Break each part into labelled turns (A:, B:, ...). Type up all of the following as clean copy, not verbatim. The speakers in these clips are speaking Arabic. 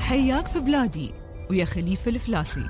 A: حياك في بلادي ويا خليفة الفلاسي.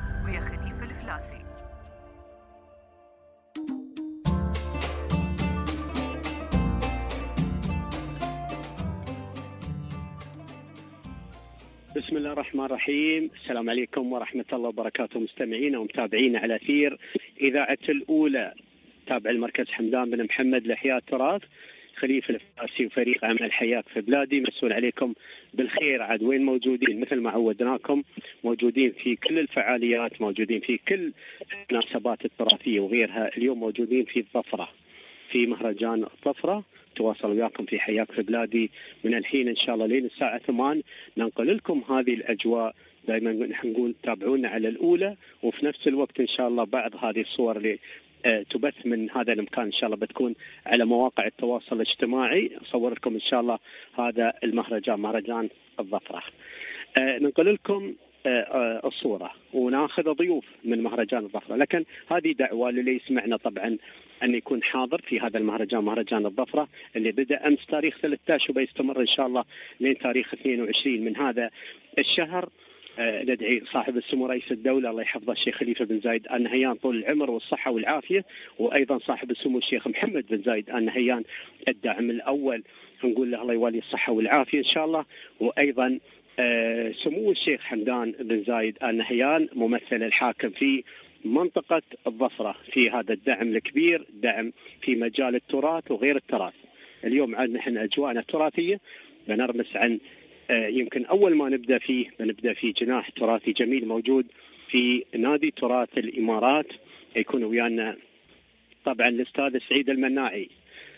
B: بسم الله الرحمن الرحيم. السلام عليكم ورحمة الله وبركاته مستمعينا ومتابعينا على أثير إذاعة الأولى. تابع المركز حمدان بن محمد لإحياء التراث، خليفة الفلاسي وفريق عمل حياك في بلادي. مسؤول عليكم بالخير. عاد وين موجودين؟ مثل ما عودناكم موجودين في كل الفعاليات، موجودين في كل المناسبات التراثية وغيرها. اليوم موجودين في الظفرة، في مهرجان الظفرة. تواصل وياكم في حياك في بلادي من الحين إن شاء الله لين الساعة 8 ننقل لكم هذه الأجواء. دائما نحن نقول تابعونا على الأولى، وفي نفس الوقت إن شاء الله بعض هذه الصور اللي تبث من هذا المكان إن شاء الله بتكون على مواقع التواصل الاجتماعي. أصور لكم إن شاء الله هذا المهرجان، مهرجان الظفرة. ننقل لكم الصورة وناخذ ضيوف من مهرجان الظفرة، لكن هذه دعوة للي يسمعنا طبعا أن يكون حاضر في هذا المهرجان، مهرجان الظفرة اللي بدأ أمس تاريخ 13 وبيستمر إن شاء الله لين تاريخ 22 من هذا الشهر. ندعي صاحب السمو رئيس الدولة الله يحفظه الشيخ خليفة بن زايد آل نهيان طول العمر والصحة والعافية، وأيضا صاحب السمو الشيخ محمد بن زايد آل نهيان الداعم الأول، نقول له الله يولي الصحة والعافية إن شاء الله. وأيضا سمو الشيخ حمدان بن زايد آل نهيان ممثل الحاكم في منطقة الظفرة في هذا الدعم الكبير، دعم في مجال التراث وغير التراث. اليوم عاد نحن أجواءنا تراثية، بنرمس عن يمكن أول ما بنبدأ في جناح تراثي جميل موجود في نادي تراث الإمارات. يكون ويانا طبعا الأستاذ سعيد المناعي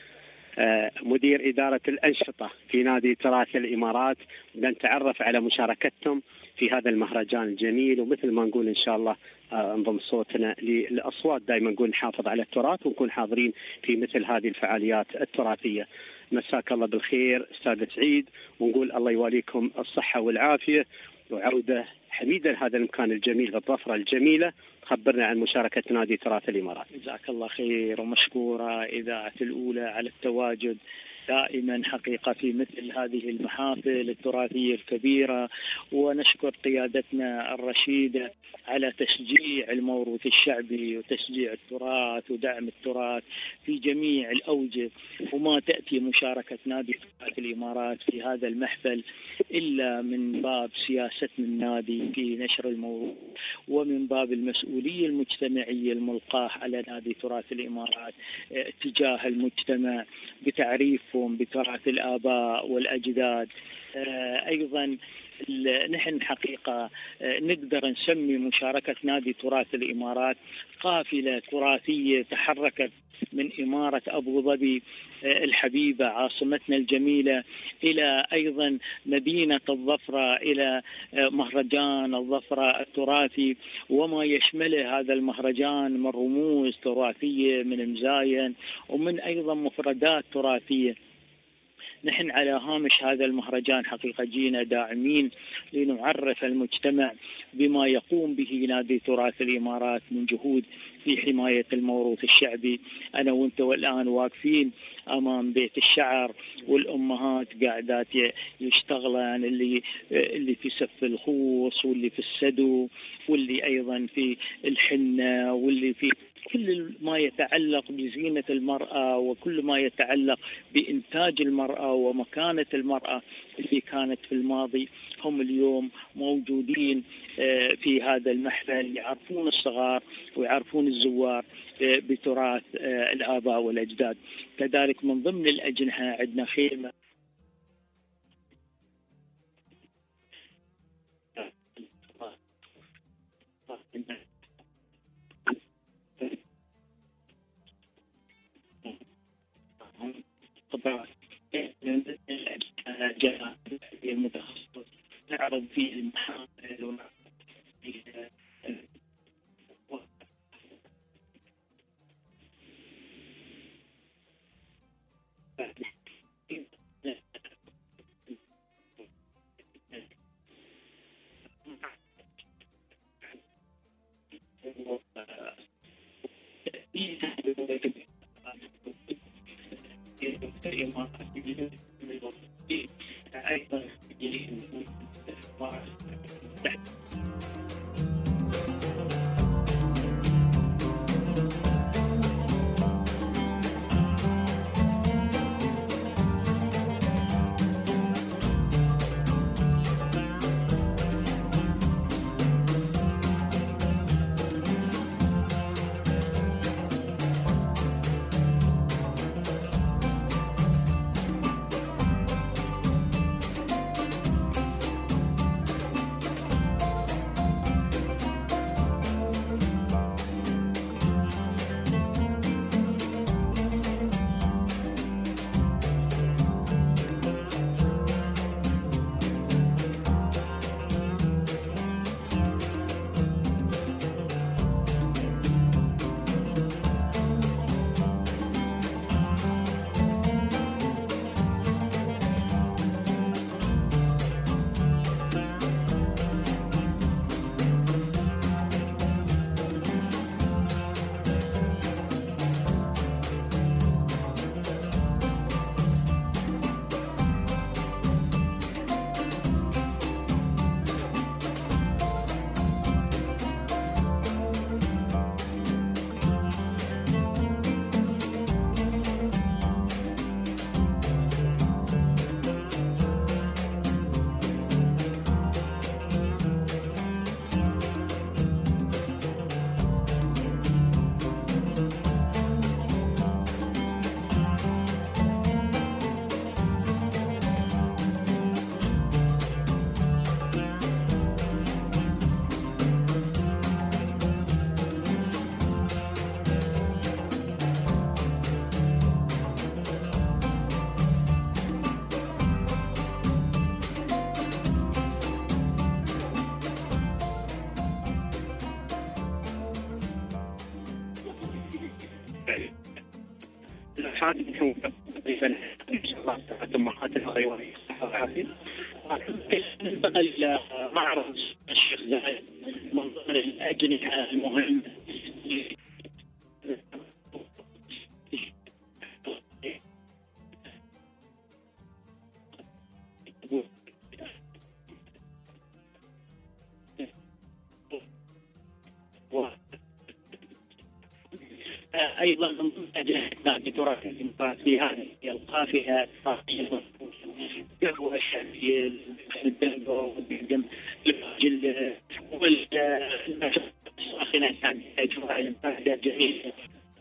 B: مدير إدارة الأنشطة في نادي تراث الإمارات. بنتعرف على مشاركتهم في هذا المهرجان الجميل، ومثل ما نقول إن شاء الله انضم صوتنا للأصوات. دائما نقول نحافظ على التراث ونكون حاضرين في مثل هذه الفعاليات التراثية. مساك الله بالخير أستاذ سعيد، ونقول الله يواليكم الصحة والعافية وعودة حميدة لهذا المكان الجميل الظفرة الجميلة. خبرنا عن مشاركة نادي تراث الإمارات.
C: جزاك الله خير، ومشكورة إذاعة الأولى على التواجد دائما حقيقة في مثل هذه المحافل التراثية الكبيرة، ونشكر قيادتنا الرشيدة على تشجيع الموروث الشعبي وتشجيع التراث ودعم التراث في جميع الأوجه. وما تأتي مشاركة نادي تراث الإمارات في هذا المحفل إلا من باب سياستنا النادي في نشر الموروث، ومن باب المسؤولية المجتمعية الملقاة على نادي تراث الإمارات تجاه المجتمع بتعريفهم بتراث الآباء والأجداد. أيضا نحن حقيقة نقدر نسمي مشاركة نادي تراث الإمارات قافلة تراثية تحركت من إمارة أبو ظبي الحبيبة عاصمتنا الجميلة إلى أيضا مدينة الظفرة، إلى مهرجان الظفرة التراثي وما يشمله هذا المهرجان من رموز تراثية، من مزاين ومن أيضا مفردات تراثية. نحن على هامش هذا المهرجان حقيقة جينا داعمين لنعرف المجتمع بما يقوم به نادي تراث الإمارات من جهود في حماية الموروث الشعبي. أنا وأنت والآن واقفين أمام بيت الشعر، والأمهات قاعدات يشتغلان، اللي في سف الخوص واللي في السدو واللي أيضا في الحنة واللي في كل ما يتعلق بزينة المرأة وكل ما يتعلق بإنتاج المرأة ومكانة المرأة اللي كانت في الماضي. هم اليوم موجودين في هذا المحفل، يعرفون الصغار ويعرفون الزوار بتراث الآباء والأجداد. كذلك من ضمن الأجنحة عندنا خيمة طبعا جاء المتخصص نعرض فيه المحافل أيضا
B: لحاتكم تقريبا ان شاء الله امهات الغيوانيه الصحه والعافيه. ننتقل الى معرض الشيخ زايد من ضمن الاجنحه المهمه ايضا من نادي تراث في هذه القافله قهوه شعبيه الدنجو والدم الجل والساخنه اجواء البلده جميله.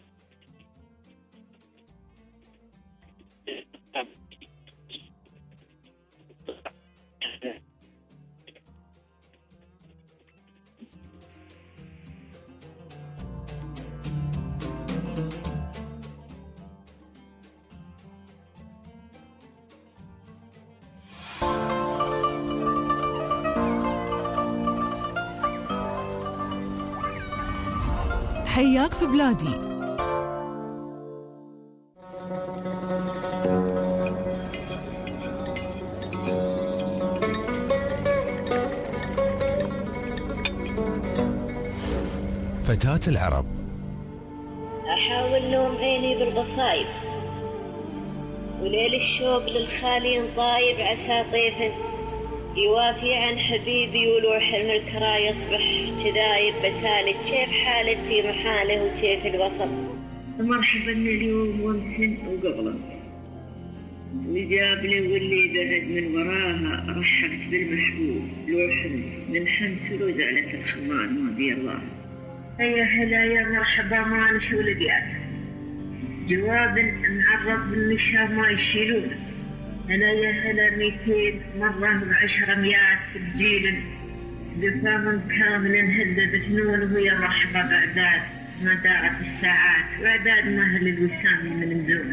A: حياك في بلادي.
D: فتاة العرب.
E: أحاول نوم عيني بالقصايد وليل الشوق للخالي طايب عسى طيف يوافي عن حبيبي ولوح المنكرة يصبح كذايب بسالك كيف حالك في محاله وكيف الوصف. مرحبا اليوم وامس وقبله وجاب لي واللي بعد من وراها رحبت بالمحبوب لوح من حمس وزعلت الخمان ما بي الله. يا هلا يا مرحبا ما نشو لقيت جواب معرض بالمشا ما يشيلونه. هلا يا هلا 200 مرة ب10 تبجيل بفم كامل هدد فنون ويا مرحبا بعداد ما دارت الساعات وعداد مهل الوسام من مزونه.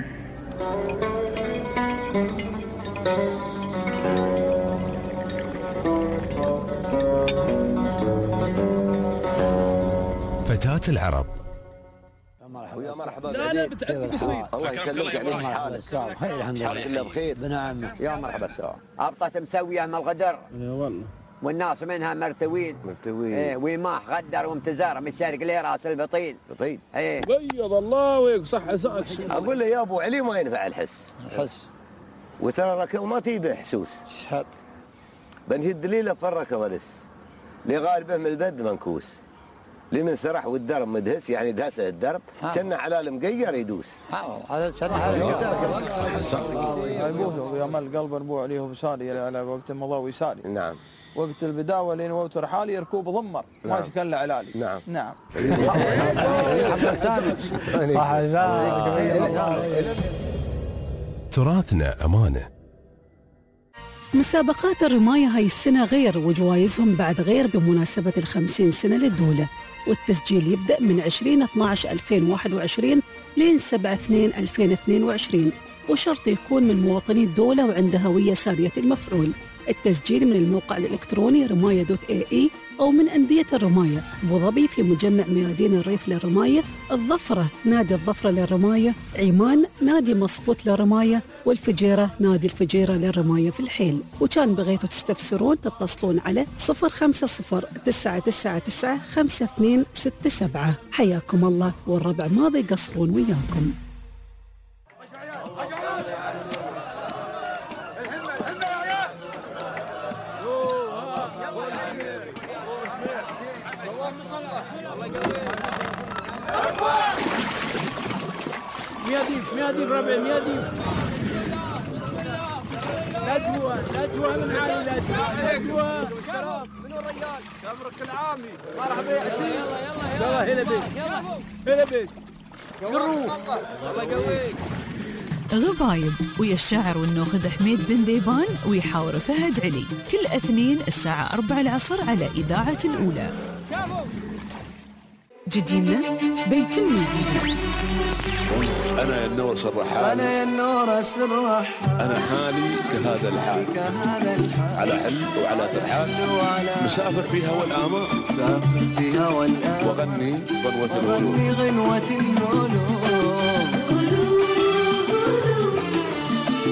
D: فتاة العرب.
F: ويا مرحبا.
G: لا بتعدي بسيط.
F: الله يسلمك عليك حالك.
G: بخير الحمد لله.
F: حالك الله بخير.
G: بنعم.
F: يا مرحبا السلام. أبطت مسوية من الغدر.
G: يا والله.
F: والناس منها مرتوين. ايه ويماح غدر وامتزار من الشرق لي راس البطين. بطين. ايه.
G: بيض الله ويك صح عساك.
F: اقول له يا ابو علي ما ينفع الحس. وترى ركض ما تيبه حسوس. شهد. بنشد ليله فركض لس. اللي غالبه من البد منكوس. اللي من سرح والدرب مدهس يعني دهسه الدرب سنه على المقير يدوس.
G: هذا سنه على يا مال قلب ابو عليه وبسالي على وقت مضى ويسالي.
F: نعم.
G: وقت البداوه لين وتر حالي يركوب ضمر ما شكل علالي.
F: نعم.
G: نعم.
D: تراثنا امانه.
H: مسابقات الرماية هاي السنة غير وجوائزهم بعد غير بمناسبة 50 سنة للدولة، والتسجيل يبدأ من 20/12/2021 لين 7/2/2022 وشرط يكون من مواطني الدولة وعنده هوية سارية المفعول. التسجيل من الموقع الإلكتروني رماية.ae أو من أندية الرماية أبو ظبي في مجمع ميادين الريف للرماية، الظفرة نادي الظفرة للرماية، عمان نادي مصفوت للرماية، والفجيرة نادي الفجيرة للرماية في الحيل. وكان بغيتوا تستفسرون تتصلون على 050-999-5267. حياكم الله والربع ما بيقصرون وياكم.
G: مياديب ربع مياديب ندوة من عالي ندوة منو الرجال تمرك العامي مرحبا يلا هلا بيك هلا بيك قروه الله يقويك.
A: غبايب ويا الشاعر والنوخذ حميد بن ديبان ويحاور فهد علي كل اثنين الساعة 4 العصر على إذاعة الأولى. جديدنا بيتم ميدينا.
I: أنا يا النورس الرحال أنا حالي كهذا الحال على حل وعلى ترحال مسافر في هوى الآمال وأغني غنوة الهلول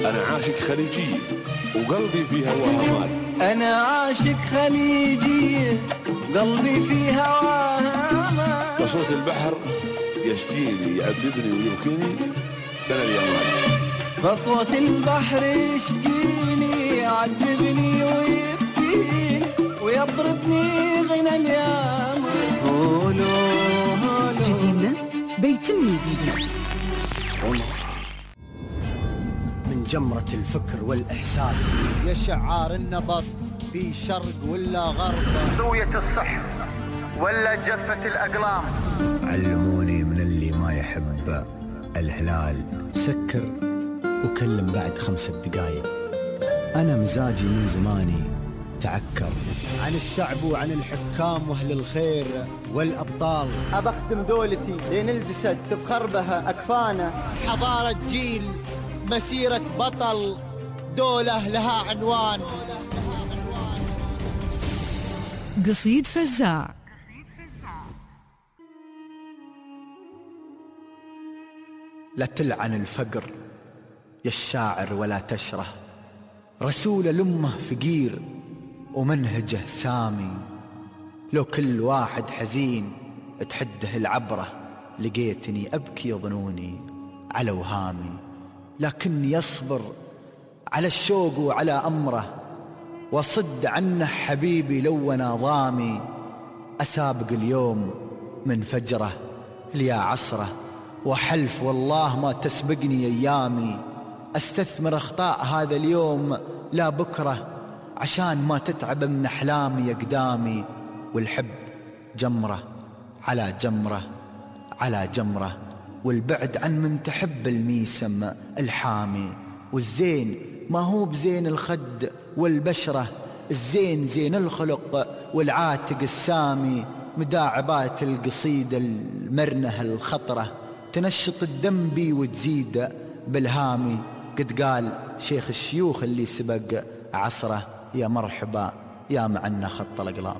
I: أنا عاشق خليجي وقلبي في هواها مال.
J: أنا عاشق خليجي قلبي في هواها مال.
I: بصوت البحر يشجيني يعذبني ويبكيني أنا اليمان.
J: فصوت البحر يشجيني يعذبني ويبكيني ويضربني غنى اليام.
A: جديدنا بيتم جديدنا
K: من جمرة الفكر والإحساس يا شعار النبض في شرق ولا غرب،
L: زوية الصح ولا جفة الأقلام.
K: علموني من اللي ما يحب الهلال سكر وكلم بعد 5 دقايق. أنا مزاجي من زماني تعكر عن الشعب وعن الحكام وأهل الخير والأبطال.
L: أبخدم دولتي لين الجسد تفخر بها أكفانا.
K: حضارة جيل مسيرة بطل دولة لها عنوان.
A: قصيد فزاع.
K: لا تلعن الفقر يا الشاعر ولا تشره، رسول الأمة فقير ومنهجه سامي. لو كل واحد حزين تحده العبرة، لقيتني أبكي ظنوني على وهامي. لكني أصبر على الشوق وعلى أمره، وصد عنه حبيبي لو أنا ضامي. أسابق اليوم من فجره ليا عصره، وحلف والله ما تسبقني أيامي. أستثمر أخطاء هذا اليوم لا بكرة، عشان ما تتعب من أحلامي أقدامي. والحب جمرة على جمرة على جمرة، والبعد عن من تحب الميسم الحامي. والزين ما هو بزين الخد والبشرة، الزين زين الخلق والعاتق السامي. مداعبات القصيدة المرنة الخطرة، تنشط الدم بي وتزيد بالهامي. قد قال شيخ الشيوخ اللي سبق عصره، يا مرحبا يا معنا خط الأقلام.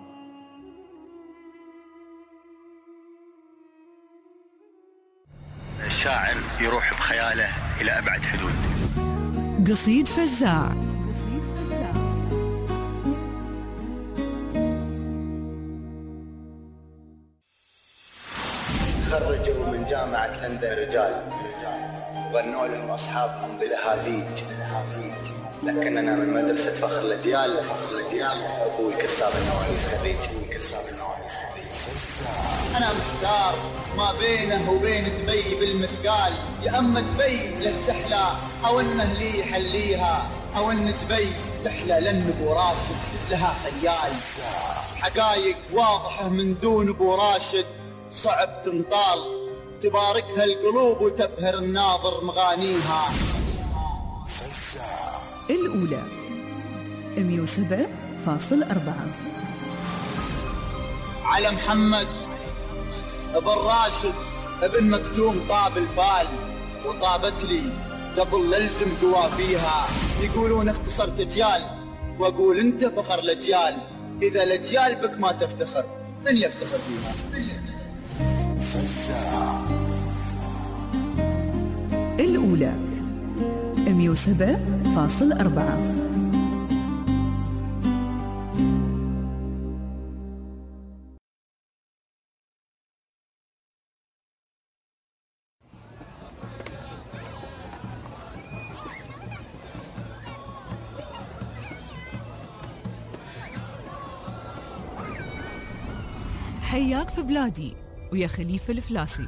L: الشاعر يروح بخياله إلى أبعد حدود.
A: قصيد فزاع.
K: خرجوا من جامعة لندن رجال وغنوا لهم أصحابهم بلهازيج، لكننا من مدرسة فخر الأجيال. أبوي كساب النوانيس خريج. أنا محتار ما بينه وبين دبي بالمثقال. يا أما دبي له تحلى أو إنه لي يحليها، أو إن دبي تحلى لأن أبو راشد لها خيال. حقايق واضحة من دون أبو راشد صعب تنطال، تباركها القلوب وتبهر الناظر مغانيها.
A: الأولى 107.4.
K: على محمد ابن راشد ابن مكتوم طاب الفال، وطابت لي قبل للزم قوافيها. يقولون اختصرت اجيال، واقول انت فخر الاجيال. اذا الاجيال بك ما تفتخر من يفتخر فيها؟
A: الأولى 107.4. حياك في بلادي ويا خليفة الفلاسي.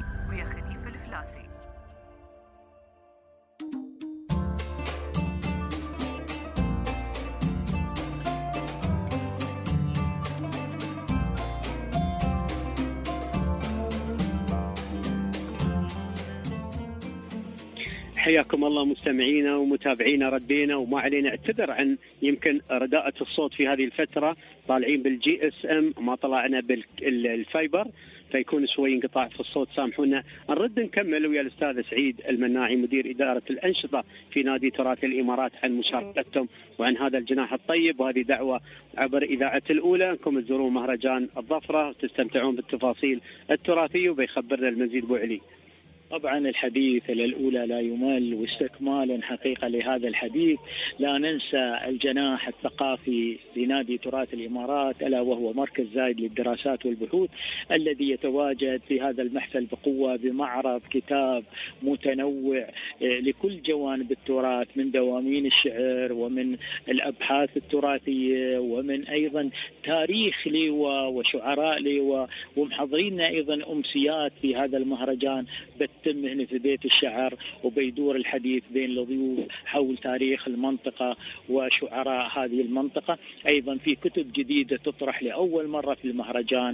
B: حياكم الله مستمعينا ومتابعينا. ردينا وما علينا اعتذر عن يمكن رداءة الصوت في هذه الفترة، طالعين بالجي اس ام ما طلعنا بالفايبر فيكون شوي انقطاع في الصوت، سامحونا. نرد نكمل ويا الأستاذ سعيد المناعي مدير إدارة الأنشطة في نادي تراث الإمارات عن مشاركتهم وعن هذا الجناح الطيب. وهذه دعوة عبر إذاعة الأولى أنكم تزورون مهرجان الظفرة وتستمتعون بالتفاصيل التراثية، وبيخبرنا المزيد أبو علي.
C: طبعا الحديث الأولى لا يمل، واستكمالا حقيقة لهذا الحديث لا ننسى الجناح الثقافي لنادي تراث الإمارات، ألا وهو مركز زايد للدراسات والبحوث الذي يتواجد في هذا المحفل بقوة بمعرض كتاب متنوع لكل جوانب التراث، من دواوين الشعر ومن الأبحاث التراثية ومن أيضا تاريخ لواء وشعراء لواء، ومحضرين أيضا أمسيات في هذا المهرجان بتتم هنا في بيت الشعر، وبيدور الحديث بين الضيوف حول تاريخ المنطقة وشعراء هذه المنطقة. أيضا في كتب جديدة تطرح لأول مرة في المهرجان،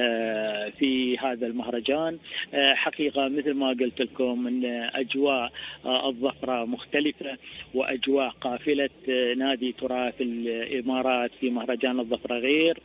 C: في هذا المهرجان حقيقة مثل ما قلت لكم أن أجواء الظفرة مختلفة، وأجواء قافلة نادي تراث الإمارات في مهرجان الظفرة غير.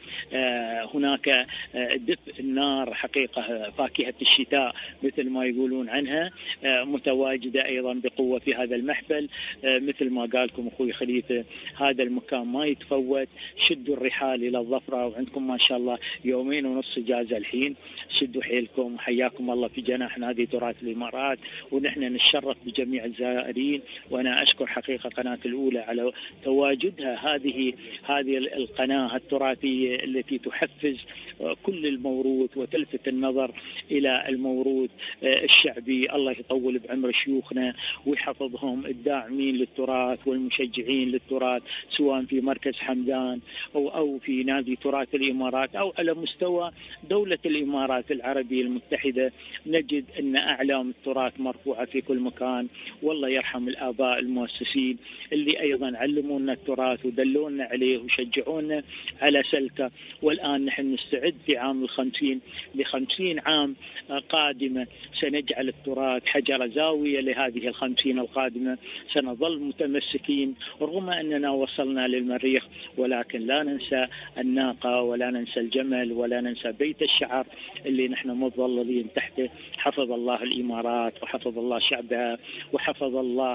C: هناك دفء النار حقيقة، فاكهة الشتاء مثل ما يقولون عنها، متواجدة أيضا بقوة في هذا المحفل. مثل ما قالكم أخوي خليفة، هذا المكان ما يتفوت. شدوا الرحال إلى الظفرة، وعندكم ما شاء الله 2.5 يوم إجازة الحين، شدوا حيلكم. حياكم الله في جناح نادي تراث الإمارات، ونحن نتشرف بجميع الزائرين. وأنا أشكر حقيقة قناة الأولى على تواجدها، هذه القناة التراثية التي تحفز كل الموروث وتلفت النظر إلى الموروث الشعبي. الله يطول بعمر شيوخنا ويحفظهم، الداعمين للتراث والمشجعين للتراث، سواء في مركز حمدان أو في نادي تراث الإمارات أو على مستوى دولة الإمارات العربية المتحدة. نجد أن أعلام التراث مرفوعة في كل مكان، والله يرحم الآباء المؤسسين اللي أيضا علمونا التراث ودلونا عليه وشجعونا على سلكه. والآن نحن نستعد في عام 50 ل50 عام قادمة، سنجعل التراث حجر زاوية لهذه 50 القادمة. سنظل متمسكين رغم أننا وصلنا للمريخ، ولكن لا ننسى الناقة ولا ننسى الجمل ولا ننسى بيت الشعر اللي نحن مظللين تحته. حفظ الله الإمارات وحفظ الله شعبها وحفظ الله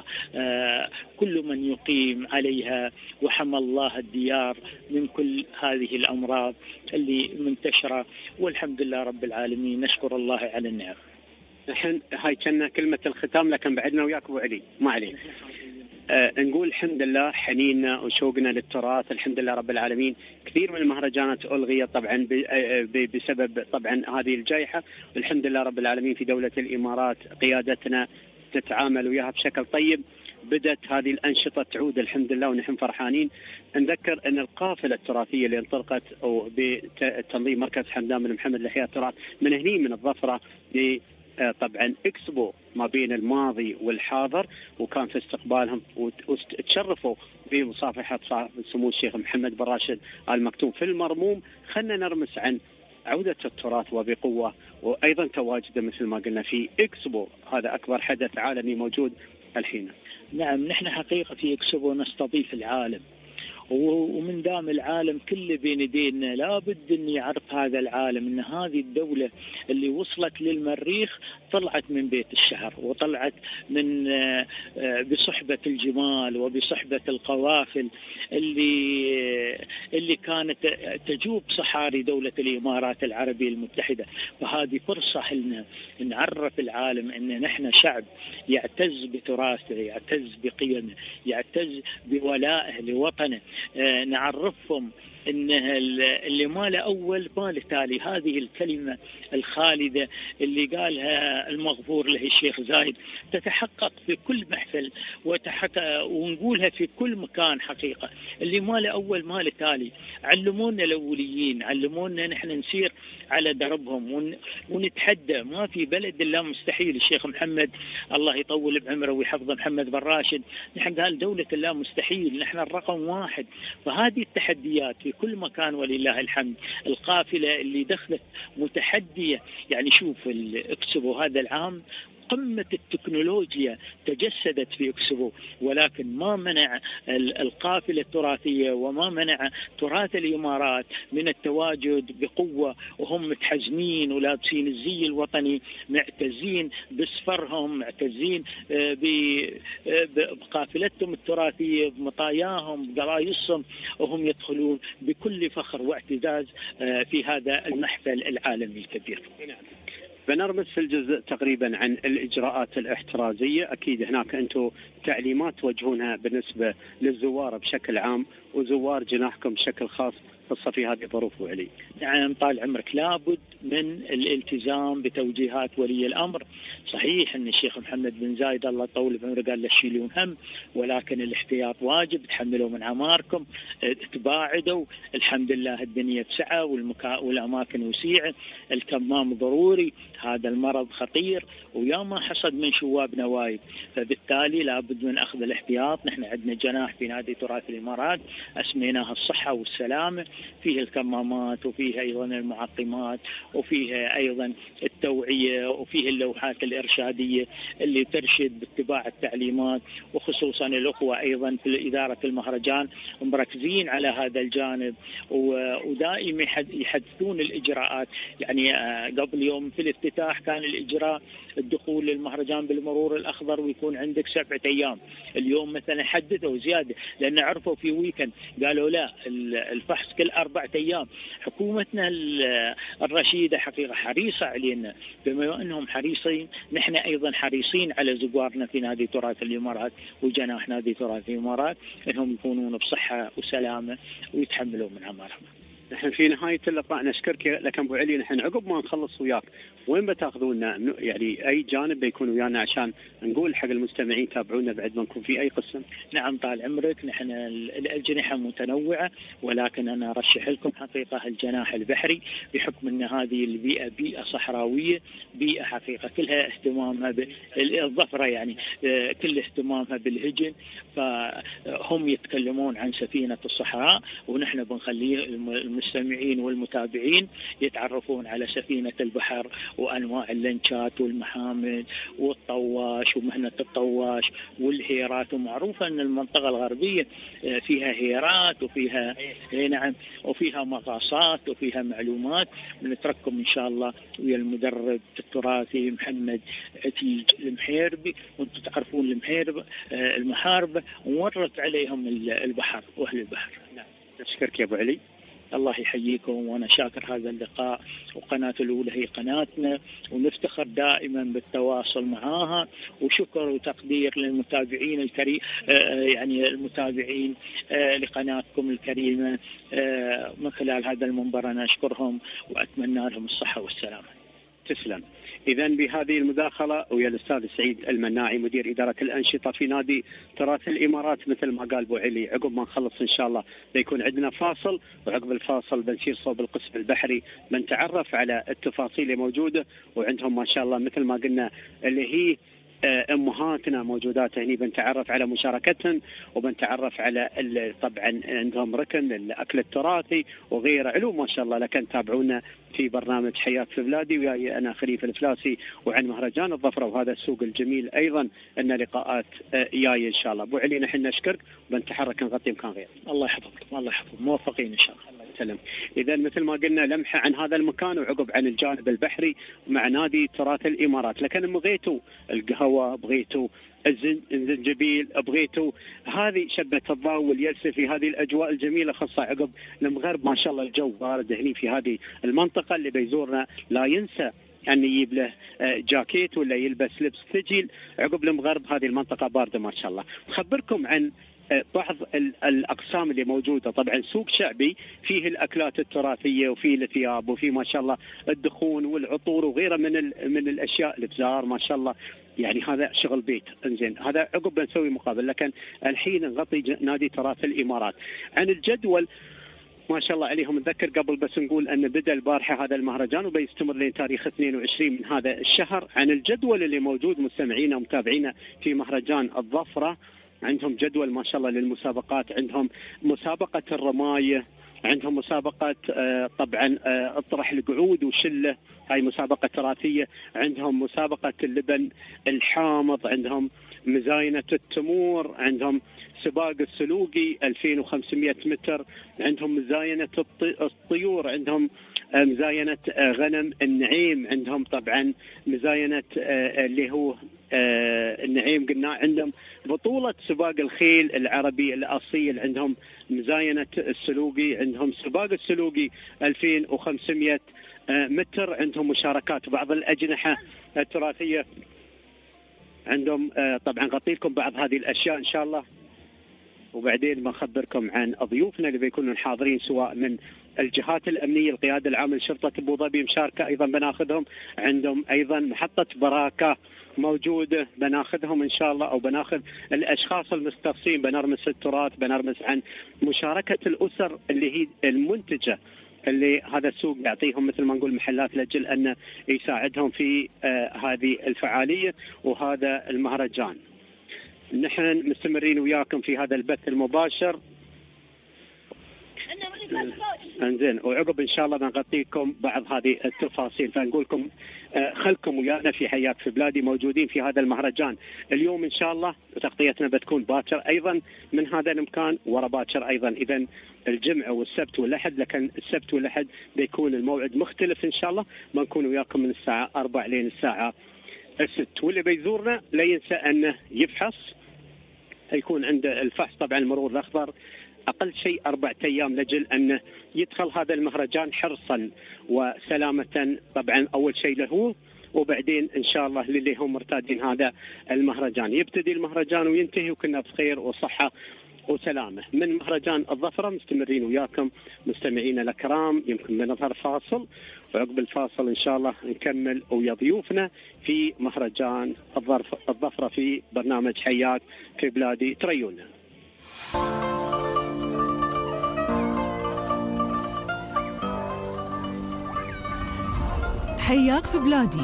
C: كل من يقيم عليها، وحمى الله الديار من كل هذه الأمراض اللي منتشرة، والحمد لله رب العالمين. نشكر الله على النعم.
B: الحين هاي كنا كلمة الختام، لكن بعدنا وياك أبو علي ما علينا. نقول الحمد لله حنيننا وشوقنا للتراث، الحمد لله رب العالمين. كثير من المهرجانات ألغيت طبعا بسبب طبعا هذه الجائحة، والحمد لله رب العالمين في دولة الإمارات قيادتنا تتعامل وياها بشكل طيب. بدأت هذه الأنشطة تعود الحمد لله، ونحن فرحانين. نذكر أن القافلة التراثية اللي انطلقت بتنظيم مركز حمدان بن محمد لإحياء التراث من هني من الظفرة طبعا اكسبو ما بين الماضي والحاضر، وكان في استقبالهم وتشرفوا بمصافحة صاحب سمو الشيخ محمد بن راشد آل مكتوم في المرموم. خلنا نرمس عن عودة التراث وبقوة، وأيضا تواجده مثل ما قلنا في اكسبو، هذا أكبر حدث عالمي موجود الحين.
C: نعم، نحن حقيقة في اكسبو نستضيف العالم، ومن دام العالم كله بين يدينا لابد أن يعرف هذا العالم أن هذه الدولة اللي وصلت للمريخ طلعت من بيت الشعر، وطلعت من بصحبة الجمال وبصحبة القوافل اللي كانت تجوب صحاري دولة الإمارات العربية المتحدة. فهذه فرصة لنا نعرف العالم أن نحن شعب يعتز بتراثه، يعتز بقيمه، يعتز بولائه لوطنه. نعرفهم إن اللي ما له أول ما له تالي. هذه الكلمة الخالدة اللي قالها المغفور له الشيخ زايد تتحقق في كل محفل ونقولها في كل مكان. حقيقة اللي ما له أول ما له تالي. علمونا الأوليين، علمونا نحن نسير على دربهم ونتحدى. ما في بلد إلا مستحيل. الشيخ محمد الله يطول بعمره ويحفظه محمد بن راشد نحن قال دولة لا مستحيل، نحن الرقم 1. فهذه التحديات في كل مكان ولله الحمد. القافلة اللي دخلت متحدية، يعني شوف اكسبو هذا العام قمة التكنولوجيا تجسدت في اكسبو، ولكن ما منع القافلة التراثية وما منع تراث الإمارات من التواجد بقوة، وهم متحزمين ولابسين الزي الوطني، معتزين بسفرهم، معتزين بقافلتهم التراثية، بمطاياهم، بقرايصهم، وهم يدخلون بكل فخر واعتزاز في هذا المحفل العالمي الكبير.
B: بنرمز في الجزء تقريبا عن الإجراءات الاحترازية. أكيد هناك أنتم تعليمات توجهونها بالنسبة للزوار بشكل عام وزوار جناحكم بشكل خاص خاصة في هذه الظروف وعلي.
C: نعم طال عمرك، لابد من الالتزام بتوجيهات ولي الأمر. صحيح أن الشيخ محمد بن زايد الله يطول بعمره قال لا تشيلون هم، ولكن الاحتياط واجب. تحملوا من عماركم، تباعدوا، الحمد لله الدنيا بسعة والأماكن وسيعة، الكمام ضروري، هذا المرض خطير وياما حصد من شواب نوايب، فبالتالي لابد من أخذ الاحتياط. نحن عندنا جناح في نادي تراث الإمارات أسميناها الصحة والسلامة، فيه الكمامات وفيه أيضا المعقمات وفيه أيضا التوعية وفيه اللوحات الإرشادية اللي ترشد باتباع التعليمات، وخصوصا الأخوة أيضا في إدارة المهرجان مركزين على هذا الجانب ودائما يحدثون الإجراءات. يعني قبل يوم في الافتتاح كان الإجراء الدخول للمهرجان بالمرور الأخضر ويكون عندك 7 أيام، اليوم مثلا حدثوا زيادة لأن عرفوا في ويكند قالوا لا الفحص كل 4 أيام. حكومتنا الرشيدة حقيقة حريصة علينا، بما أنهم حريصين نحن أيضا حريصين على زوارنا في نادي تراث الإمارات وجناح نادي تراث الإمارات أنهم يكونون بصحة وسلامة ويتحملوا من عمرهم.
B: نحن في نهاية اللقاء نشكرك لكن أبو علي، نحن عقب ما نخلص وياك وين بتاخذونا؟ يعني أي جانب بيكون ويانا عشان نقول حق المستمعين تابعونا بعد ما نكون في أي قسم؟
C: نعم طال عمرك، نحن الأجنحة متنوعة، ولكن أنا أرشح لكم حقيقة الجناح البحري بحكم أن هذه البيئة بيئة صحراوية، بيئة حقيقة كلها اهتمامها بالظفرة، يعني كل اهتمامها بالهجن، فهم يتكلمون عن سفينة الصحراء ونحن بنخليه المستمعين والمتابعين يتعرفون على سفينة البحر وأنواع اللنشات والمحامل والطواش ومهنة الطواش والهيرات. ومعروفة أن المنطقة الغربية فيها هيرات وفيها نعم وفيها مغاصات وفيها معلومات. بنترككم إن شاء الله ويا المدرب التراثي محمد عتيج المحيربي، وأنتم تعرفون المحاربة ونورط عليهم البحر وأهل البحر.
B: نعم أشكرك يا أبو علي.
C: الله يحييكم، وأنا شاكر هذا اللقاء. وقناة الأولى هي قناتنا ونفتخر دائما بالتواصل معها، وشكر وتقدير للمتابعين الكريم، يعني المتابعين لقناتكم الكريمة من خلال هذا المنبر. أنا أشكرهم وأتمنى لهم الصحة والسلامة.
B: تسلم. إذن بهذه المداخلة ويا الأستاذ سعيد المناعي مدير إدارة الأنشطة في نادي تراث الإمارات، مثل ما قال أبو علي عقب ما نخلص إن شاء الله بيكون عندنا فاصل، وعقب الفاصل بنسير صوب القسم البحري بنتعرف على التفاصيل اللي موجودة، وعندهم ما شاء الله مثل ما قلنا اللي هي أمهاتنا موجودات هني بنتعرف على مشاركتهم، وبنتعرف على طبعا عندهم ركن الأكل التراثي وغيره علوم ما شاء الله. لكن تابعونا في برنامج حياة في بلادي وياي أنا خليفة الفلاسي وعن مهرجان الظفرة وهذا السوق الجميل أيضا أن لقاءات جاية إن شاء الله. أبو علي نحن نشكرك وبنتحرك نغطي مكان غير.
C: الله يحفظكم، الله يحفظكم، موفقين إن شاء الله.
B: سلام. إذا مثل ما قلنا لمحة عن هذا المكان وعقب عن الجانب البحري مع نادي تراث الإمارات. لكن بغيتوا القهوة، بغيتوا الزنجبيل، بغيتوا هذه شبة الضوء واليلسة في هذه الأجواء الجميلة، خاصة عقب المغرب ما شاء الله الجو بارد هني في هذه المنطقة. اللي بيزورنا لا ينسى أن يجيب له جاكيت ولا يلبس لبس ثقيل عقب المغرب، هذه المنطقة باردة ما شاء الله. نخبركم عن بعض الأقسام اللي موجودة. طبعا سوق شعبي فيه الأكلات التراثية وفيه الثياب وفيه ما شاء الله الدخون والعطور وغيره من الأشياء، الابزار ما شاء الله. يعني هذا شغل بيت. انزين هذا عقب بنسوي مقابل، لكن الحين نغطي نادي تراث الإمارات. عن الجدول ما شاء الله عليهم، نذكر قبل بس نقول أن بدأ البارحة هذا المهرجان وبيستمر لين تاريخ 22 من هذا الشهر. عن الجدول اللي موجود مستمعينا ومتابعينا في مهرجان الظفرة، عندهم جدول ما شاء الله للمسابقات. عندهم مسابقة الرماية، عندهم مسابقة طبعا اطرح القعود وشلة، هاي مسابقة تراثية. عندهم مسابقة اللبن الحامض، عندهم مزاينة التمور، عندهم سباق السلوقي 2500 متر، عندهم مزاينة الطيور، عندهم مزاينة غنم النعيم، عندهم طبعا مزاينة اللي هو النعيم قلنا. عندهم بطولة سباق الخيل العربي الأصيل، عندهم مزاينة السلوقي، عندهم سباق السلوقي 2500 متر. عندهم مشاركات بعض الأجنحة التراثية عندهم. طبعا غطي لكم بعض هذه الأشياء إن شاء الله، وبعدين بنخبركم عن ضيوفنا اللي بيكونون حاضرين سواء من الجهات الأمنية. القيادة العامة لشرطة أبو ظبي مشاركة أيضا بناخذهم. عندهم أيضا محطة براكة موجودة بناخذهم إن شاء الله، أو بناخذ الأشخاص المستخصين، بنرمس التراث، بنرمس عن مشاركة الأسر اللي هي المنتجة اللي هذا السوق يعطيهم مثل ما نقول محلات لأجل أن يساعدهم في هذه الفعالية وهذا المهرجان. نحن مستمرين وياكم في هذا البث المباشر. انزين، وعقب ان شاء الله بنغطيكم بعض هذه التفاصيل، فنقول لكم خلكم ويانا في حياك في بلادي موجودين في هذا المهرجان اليوم ان شاء الله. وتغطيتنا بتكون باكر ايضا من هذا المكان، ورا باكر ايضا. اذا الجمعه والسبت والاحد، لكن السبت والاحد بيكون الموعد مختلف ان شاء الله. بنكون وياكم من الساعه 4 لين الساعه 6. واللي بيزورنا لا ينسى انه يفحص، يكون عند الفحص طبعا المرور الاخضر أقل شيء 4 أيام لجل أنه يدخل هذا المهرجان حرصا وسلامة. طبعا أول شيء له، وبعدين إن شاء الله للي هم مرتادين هذا المهرجان. يبتدي المهرجان وينتهي وكنا بخير وصحة وسلامة. من مهرجان الظفرة مستمرين وياكم مستمعين الكرام. يمكن بنظهر فاصل، وعقب الفاصل إن شاء الله نكمل ويا ضيوفنا في مهرجان الظفرة في برنامج حياك في بلادي. تريونا.
A: حياك في بلادي.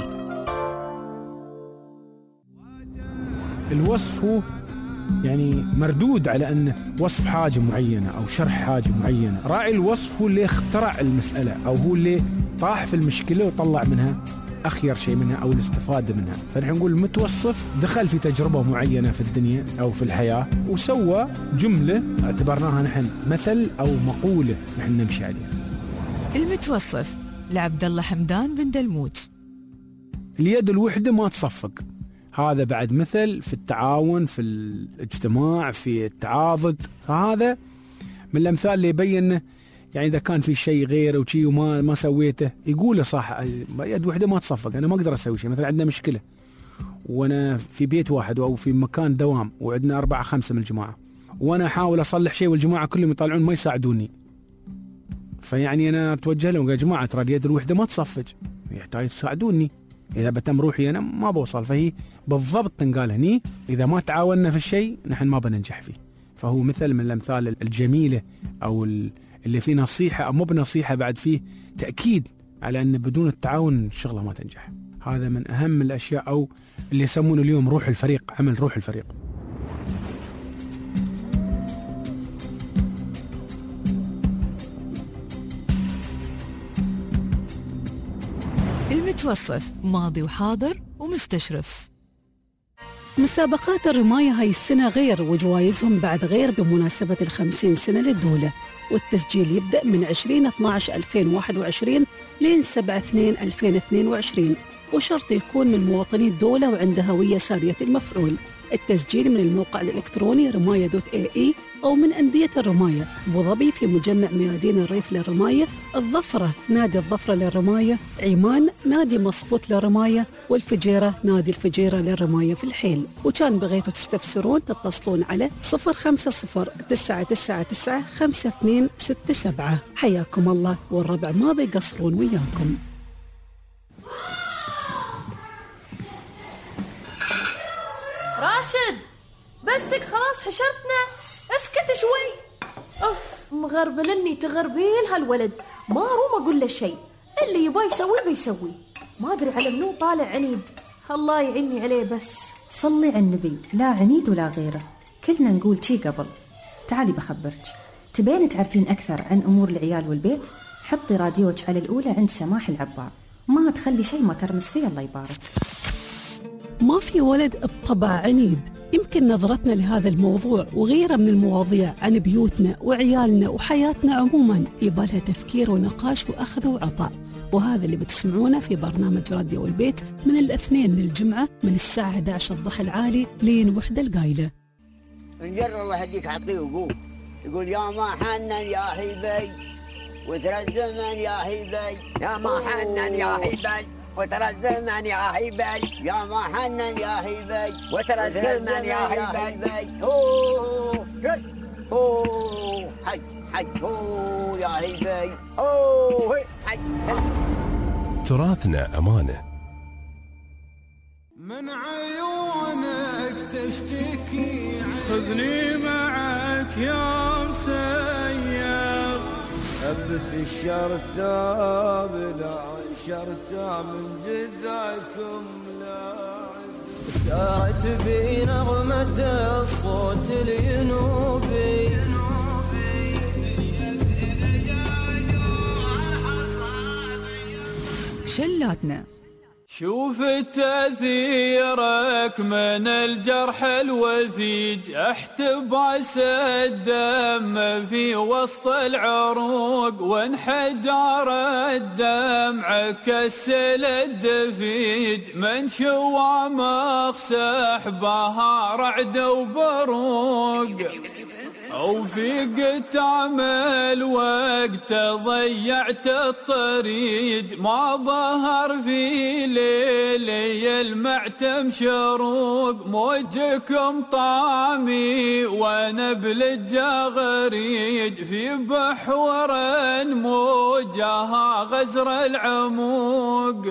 M: الوصف هو يعني مردود على أنه وصف حاجة معينة أو شرح حاجة معينة. راعي الوصف هو اللي اخترع المسألة، أو هو اللي طاح في المشكلة وطلع منها أخير شيء منها أو الاستفادة منها. فنحن نقول المتوصف دخل في تجربة معينة في الدنيا أو في الحياة وسوى جملة اعتبرناها نحن مثل أو مقولة نحن نمشي عليها.
A: المتوصف لعبد الله حمدان بن دلموت.
M: اليد الوحدة ما تصفق، هذا بعد مثل في التعاون في الاجتماع في التعاضد. فهذا من الأمثال اللي يبين يعني إذا كان في شيء غير أو شيء وما سويته يقوله صح. يد وحدة ما تصفق، أنا ما أقدر أسوي شيء. مثلا عندنا مشكلة وأنا في بيت واحد أو في مكان دوام وعندنا 4-5 من الجماعة، وأنا أحاول أصلح شيء والجماعة كلهم يطالعون ما يساعدوني. فيعني أنا أتوجه لهم يا جماعة ترى اليد الوحدة ما تصفق، يحتاج تساعدوني. إذا بتم روحي أنا ما بوصل. فهي بالضبط تنقال هني، إذا ما تعاوننا في الشيء نحن ما بننجح فيه. فهو مثل من الأمثال الجميلة أو اللي فيه نصيحة أو مو بنصيحة، بعد فيه تأكيد على أن بدون التعاون الشغلة ما تنجح. هذا من أهم الأشياء أو اللي يسمونه اليوم روح الفريق، عمل روح الفريق.
A: المتوصف ماضي وحاضر ومستشرف.
H: مسابقات الرماية هاي السنة غير وجوائزهم بعد غير بمناسبة 50 سنة للدولة، والتسجيل يبدأ من 20/12/2021 لين 7/2/2022، وشرط يكون من مواطني الدولة وعنده هوية سارية المفعول. التسجيل من الموقع الإلكتروني رماية.ae أو من أندية الرماية. أبو ظبي في مجمع ميادين الريف للرماية، الظفرة نادي الظفرة للرماية، عمان نادي مصفوت للرماية، والفجيرة نادي الفجيرة للرماية في الحيل. وكان بغيتوا تستفسرون تتصلون على 050-999-5267. حياكم الله، والربع ما بيقصرون وياكم.
N: راشد بسك خلاص حشرتنا، اسكت شوي. أوف مغربلني تغربيل هالولد، ما روم أقول له شيء، اللي يبغى يسوي بيسوي، ما أدري على منو طالع عنيد. الله يعيني عليه. بس
O: صلي على النبي، لا عنيد ولا غيره، كلنا نقول شي قبل. تعالي بخبرك، تبين تعرفين أكثر عن أمور العيال والبيت؟ حطي راديوك على الأولى عند سماح العبار، ما تخلي شيء ما ترمس فيه الله يبارك.
H: ما في ولد بطبع عنيد. يمكن نظرتنا لهذا الموضوع وغيره من المواضيع عن بيوتنا وعيالنا وحياتنا عموما يبالها تفكير ونقاش وأخذ وعطاء، وهذا اللي بتسمعونه في برنامج راديو البيت من الاثنين للجمعة من الساعة 11 الضحى العالي لين 1 القايلة.
P: انجر الله يهديك عطيه وقوم، يقول يا ما حنن يا حبي وترى الزمن يا هيبي يا ما حنن يا هيبي وترى الزمن يا هيبي يا ما حنن يا هيبي وترى الزمن يا هيبي اوه اوه حج حج اوه يا هيبي اوه حج.
D: تراثنا أمانة.
J: من عيونك تشتكي خذني معك يا مسير
Q: ثبت الشرطة بلا شرطة من جذعكم لاعب
J: سارت بي نغمة الصوت الينوبي
A: شلاتنا.
J: شوف تأثيرك من الجرح الوثيج احتباس الدم في وسط العروق وانحدار الدمع كسل الدفيج من شوامخ سحبها رعد وبروق وفي قتام الوقت ضيعت الطريق ما ظهر في ليلي المعتم شروق موجكم طامي ونبل الجغريج في بحور موجها غزر العموق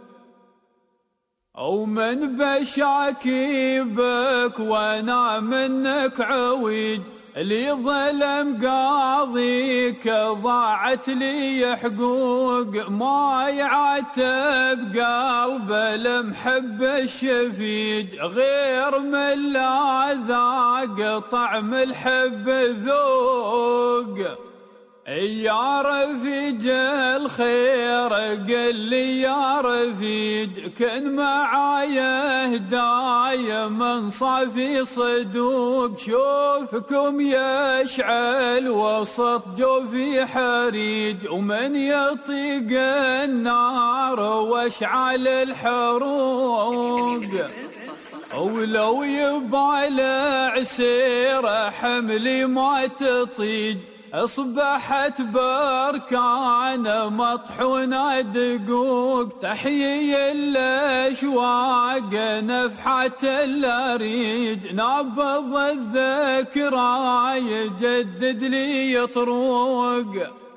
J: ومن بشاكيبك وانا منك عويج لي ظلم قاضيك ضاعت لي حقوق ما يعاتب قلب المحب الشفيج غير من لا ذاق طعم الحب ذوق يا رفيج الخير قل لي يا رفيج كن معايا دايما صافي صدوق شوفكم يشعل وسط جوفي حريج ومن يطيق النار واشعل الحروق ولو يبالع عسير حملي ما تطيج أصبحت بركان مطحونة دقوق تحيي الأشواق نفحة الأريج نبض الذكرى يجدد لي طروق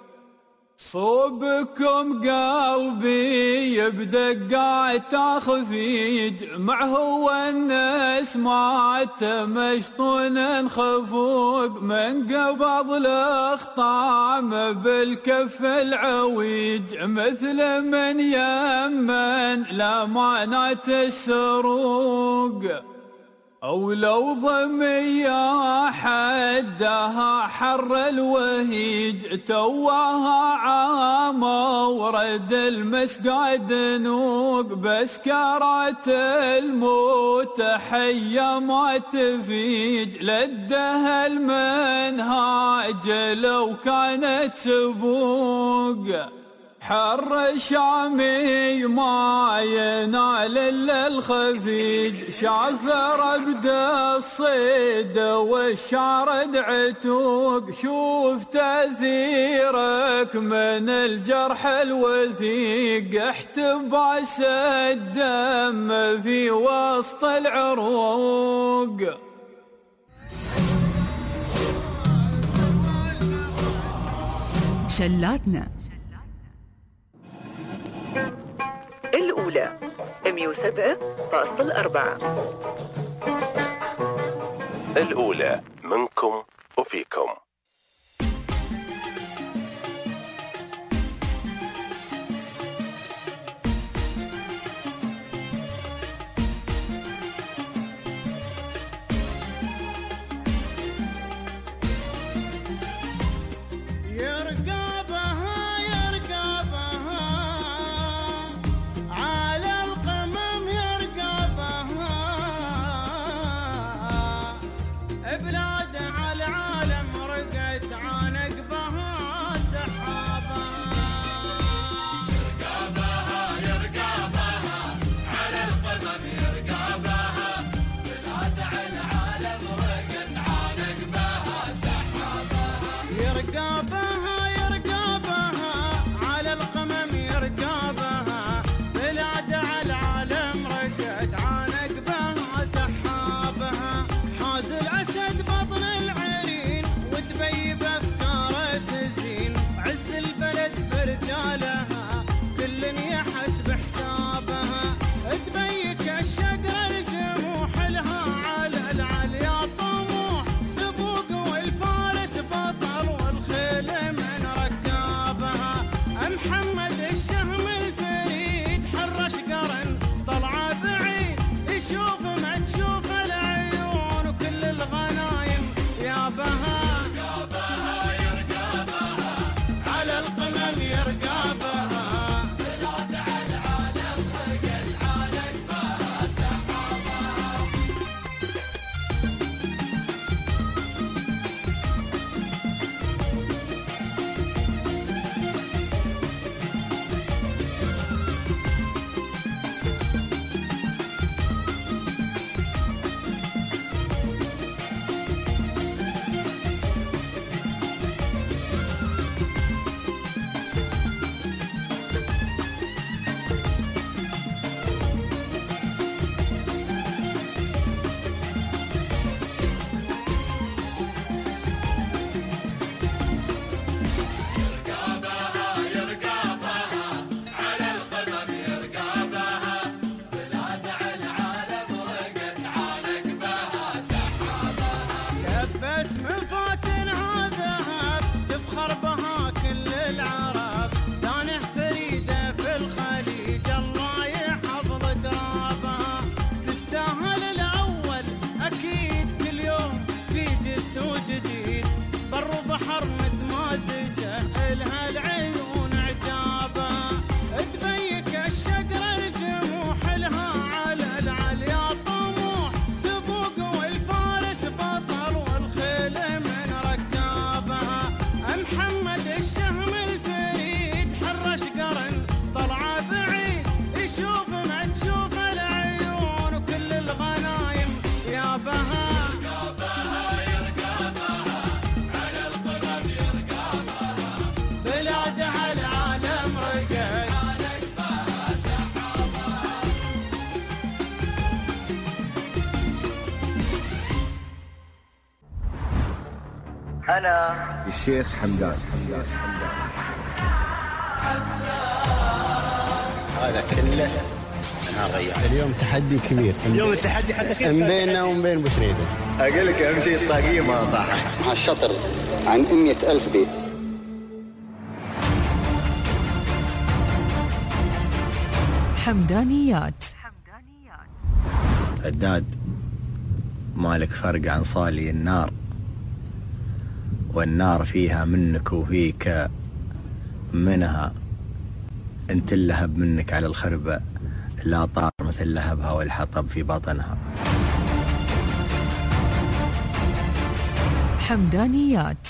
J: صوبكم قلبي بدقات تخفيج معه النسمات مشطون خفوق من قبض الاخطام بالكف العويج مثل من يمن لمانة السروق ولو ضمية حدها حر الوهيج توها عام ورد المسقى دنوق بسكرات الموت حية ما تفيج لده المنهاج لو كانت سبوق حر الشامي ما ينال الا الخفيج شافر ابدا الصيد والشارد عتوق شوف تاثيرك من الجرح الوثيق احتباس الدم في وسط العروق
A: شلاتنا
R: الأولى 107.4
D: الأولى منكم وفيكم.
J: بلاد على العالم
R: أنا
Q: الشيخ حمدان.
S: هذا كله اليوم تحدي كبير.
R: اليوم التحدي حد
S: بيننا وبين بوسريدة.
Q: أقول لك أهم شيء الطاقية ما طاحت.
S: مع الشطر عن 100,000 بيت.
A: حمدانيات.
R: عداد مالك فرق عن صالي النار، والنار فيها منك وفيك منها. انت اللهب منك على الخربة لا طار مثل لهبها والحطب في بطنها.
A: حمدانيات.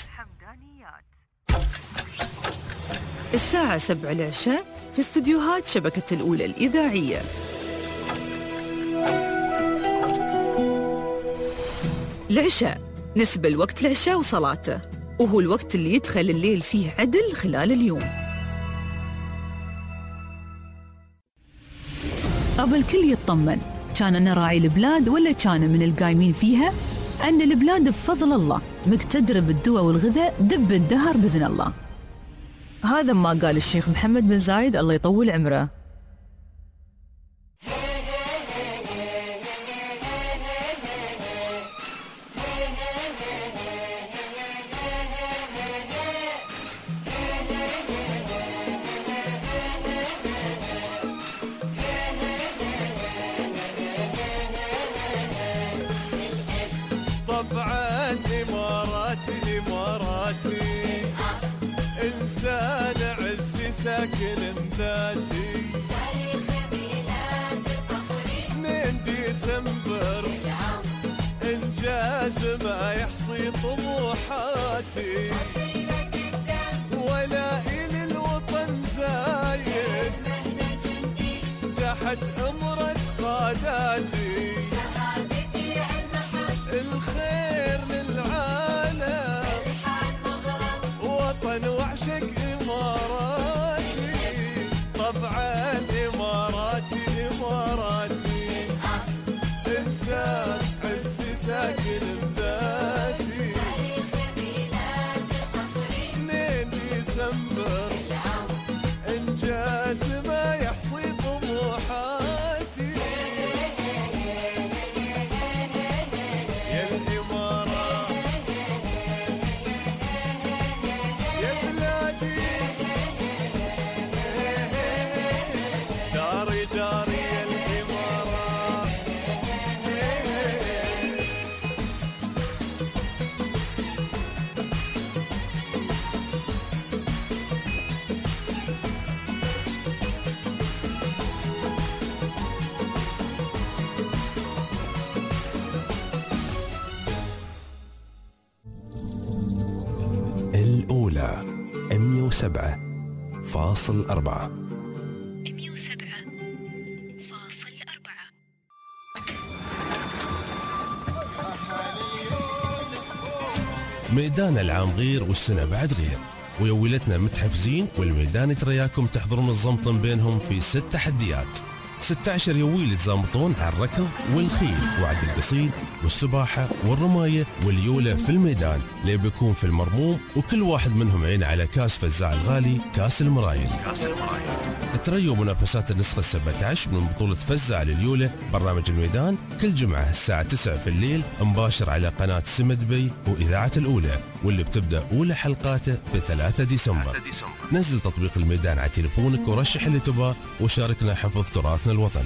A: الساعة 7 العشاء في استديوهات شبكة الأولى الإذاعية. العشاء نسبة الوقت العشاء وصلاته، وهو الوقت اللي يدخل الليل فيه عدل خلال اليوم. قبل الكل يطمن، كان أنا راعي البلاد ولا كان من القايمين فيها؟ أن البلاد بفضل الله مقتدرة بالدواء والغذاء دب الدهر بإذن الله. هذا ما قال الشيخ محمد بن زايد الله يطول عمره.
Q: طبعا إماراتي إنسان عز ساكن ذاتي. 2 ديسمبر إنجاز ما يحصي طموحاتي، ولائي للوطن زايد تحت أمرة قاداتي. الخير للعالم وطن وعشق إماراتي. طبعا إماراتي إنسان عز ساكن بذاتي. 2 ديسمبر إنجاز ما يحصي طموحاتي.
D: الأولى 107.4.
T: ميدان العام غير والسنة بعد غير، ويولتنا متحفزين والميدان ترياكم تحضرون الزمطن بينهم في 6 تحديات. 16 يويل تزامطون على الركض والخيل وعد القصيد والسباحة والرماية واليولة في الميدان اللي بيكون في المرموم، وكل واحد منهم عين على كاس فزاع الغالي كاس المرايل. تريوا منافسات النسخة 17 من بطولة فزاع لليولة برنامج الميدان كل جمعة الساعة 9 في الليل مباشر على قناة سمد بي وإذاعة الأولى، واللي بتبدأ أولى حلقاته في 3 ديسمبر. نزل تطبيق الميدان على تليفونك ورشح اللي تباه وشاركنا حفظ تراثنا الوطني.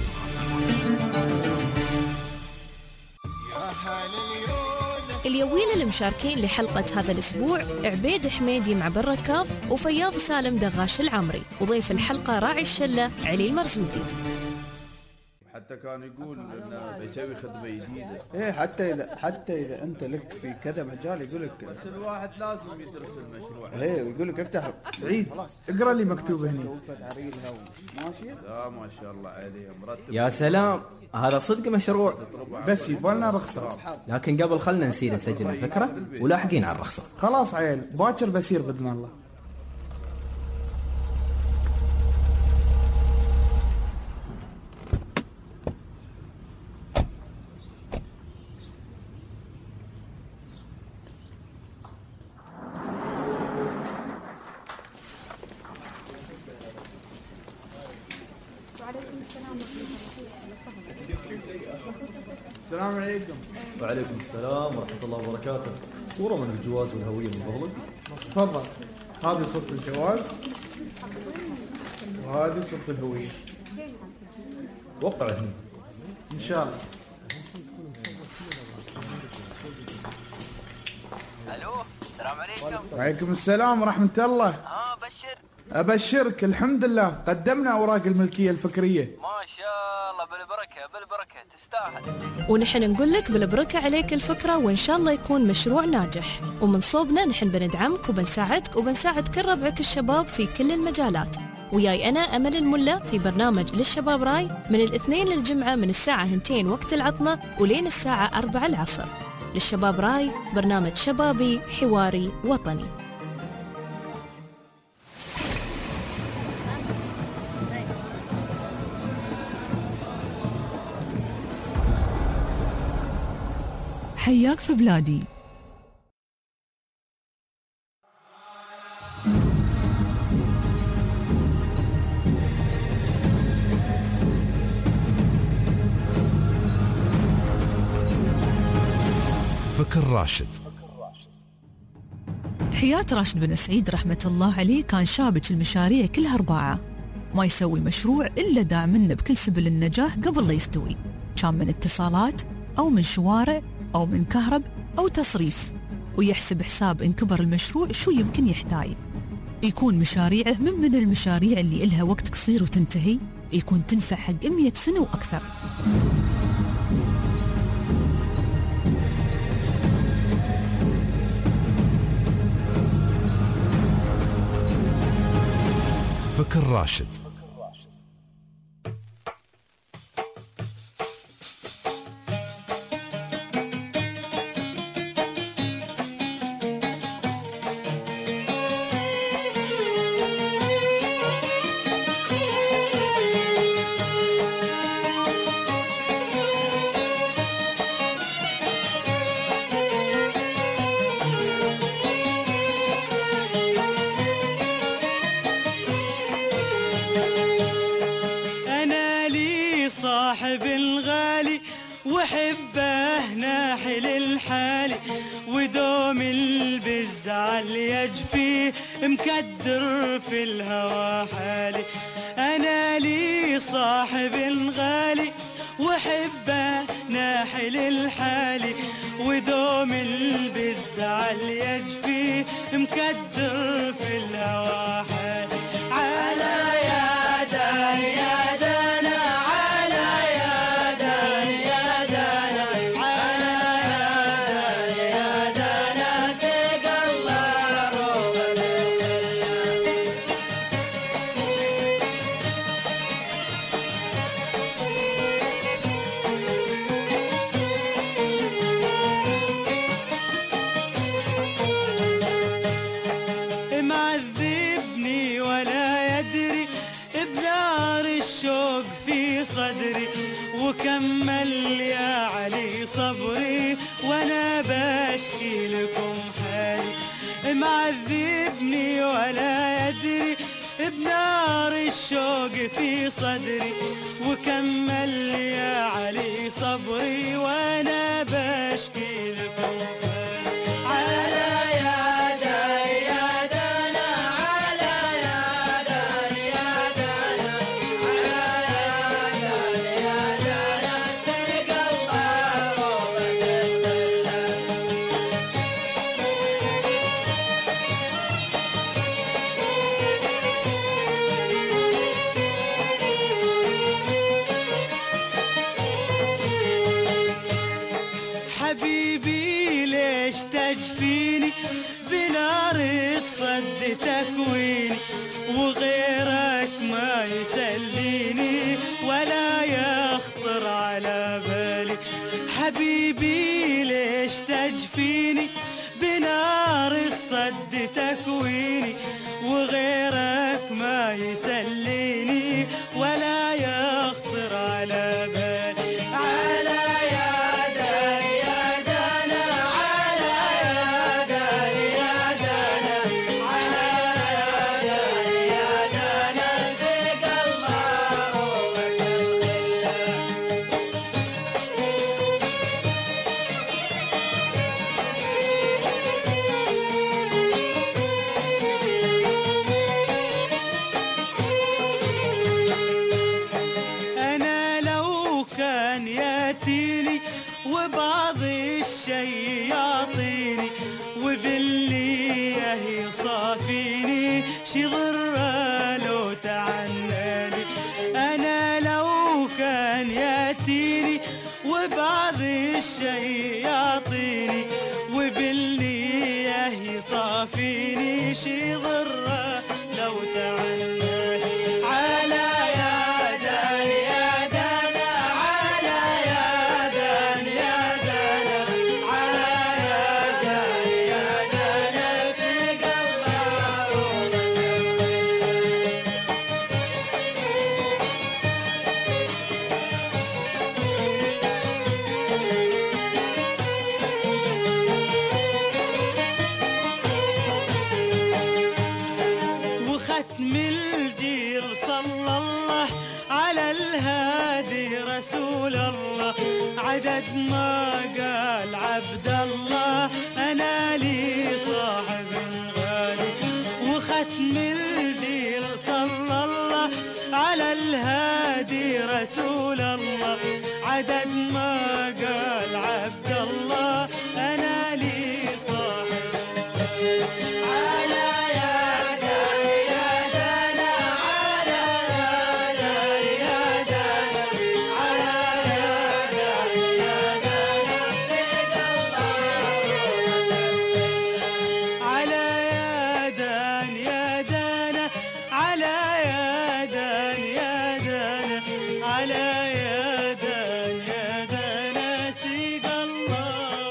U: اليوين المشاركين لحلقة هذا الأسبوع عبيد حميدي مع بالركاض وفياض سالم دغاش العمري، وضيف الحلقة راعي الشلة علي المرزوقي.
V: حتى كان يقول انه بيسوي خدمه جديده.
L: ايه حتى اذا انت لك في كذا مجال يقول لك
V: بس الواحد لازم يدرس المشروع.
L: ايه ويقول لك افتح
W: سعيد اقرا اللي مكتوب هنا.
L: ماشي؟
V: لا ما شاء الله عليه مرتب.
X: يا سلام هذا صدق مشروع،
W: بس يبغالنا رخصه.
X: لكن قبل خلنا نسير نسجل الفكره ولاحقين على الرخصه.
W: خلاص عيل باكر بسير باذن الله. السلام عليكم.
E: وعليكم السلام ورحمة الله وبركاته. صورة من الجواز والهوية من فضلك.
W: تفضل. هذه صورة الجواز وهذه صورة الهوية.
E: وقع هنا.
W: إن شاء الله.
F: الو السلام عليكم.
W: وعليكم السلام ورحمة الله.
F: بشر.
W: أبشرك الحمد لله قدمنا أوراق الملكية الفكرية.
F: ما شاء الله بالبركة بالبركة تستاهل.
U: ونحن نقول لك بالبركة عليك الفكرة وإن شاء الله يكون مشروع ناجح. ومن صوبنا نحن بندعمك وبنساعدك وبنساعد كل ربعك الشباب في كل المجالات. وياي أنا أمل الملا في برنامج للشباب راي من الاثنين للجمعة من الساعة 2 وقت العطلة ولين الساعة 4 العصر. للشباب راي برنامج شبابي حواري وطني.
A: حياك في بلادي.
T: فكر راشد.
A: حياة راشد بن سعيد رحمة الله عليه كان شابك المشاريع كلها 4، ما يسوي مشروع إلا داع منه بكل سبل النجاح قبل لا يستوي، كان من اتصالات أو من شوارع أو من كهرب أو تصريف، ويحسب حساب إن كبر المشروع شو يمكن يحتاج. يكون مشاريعه من المشاريع اللي إلها وقت قصير وتنتهي، يكون تنفع حق 100 سنة وأكثر.
T: فكر راشد.
G: صاحب الغالي وحبه ناحل الحالي ودوم بالزعل يجفيه مكدر في الهوى حالي. أنا لي صاحب الغالي وحبه ناحل الحالي ودوم بالزعل يجفيه مكدر في الهوى حالي. على يا دار يا دانا على يا دار يا دانا على يا دار يا دانا سيق الله روضة معذبني ولا يدري بنار الشوق في صدري وكمل يا علي صبري وانا بشكي لكم حالي. معذبني ولا يدري بنار الشوق في صدري وكمل يا علي صبري وانا بشكي لكم حالي. على يا دار يا دانا على يا دار يا دانا على يا دار يا دانا سرق الله روضة الظلام. حبيبي ليش تجفيني بنار الصد تكويني وغيرك ما يسليني ولا يخطر على بالي. حبيبي ليش تجفيني بنار الصد تكويني وغيرك ما يسليني ولا يخطر على بالي. على يا دار يا دانا على يا دار يا دانا على يا دار يا دانا سيق الله روضة الظلام. كان ياتيني وبعض الشي يعطيني وباللي يصافيني شي ضره لو تعناني. أنا لو كان ياتيني وبعض الشي يعطيني وباللي يصافيني شي ضره لو تعناني. على يا دان يا دانا على يا دان يا دانا على يا دان يا دانا سق الله وختم الجيل صلى الله على الهادي رسول الله عدد ما قال عبد الله أنا لي صاحب غالي. وختم الجيل صلى الله على الهادي رسول الله عدد ما قال عبد الله أنا لي صاحب على يا دان يا دانا على يا دان يا دانا على يا دان يا دانا سق الله على يا دان يا دانا على يا دان يا دانا على يا دان يا دانا سق الله.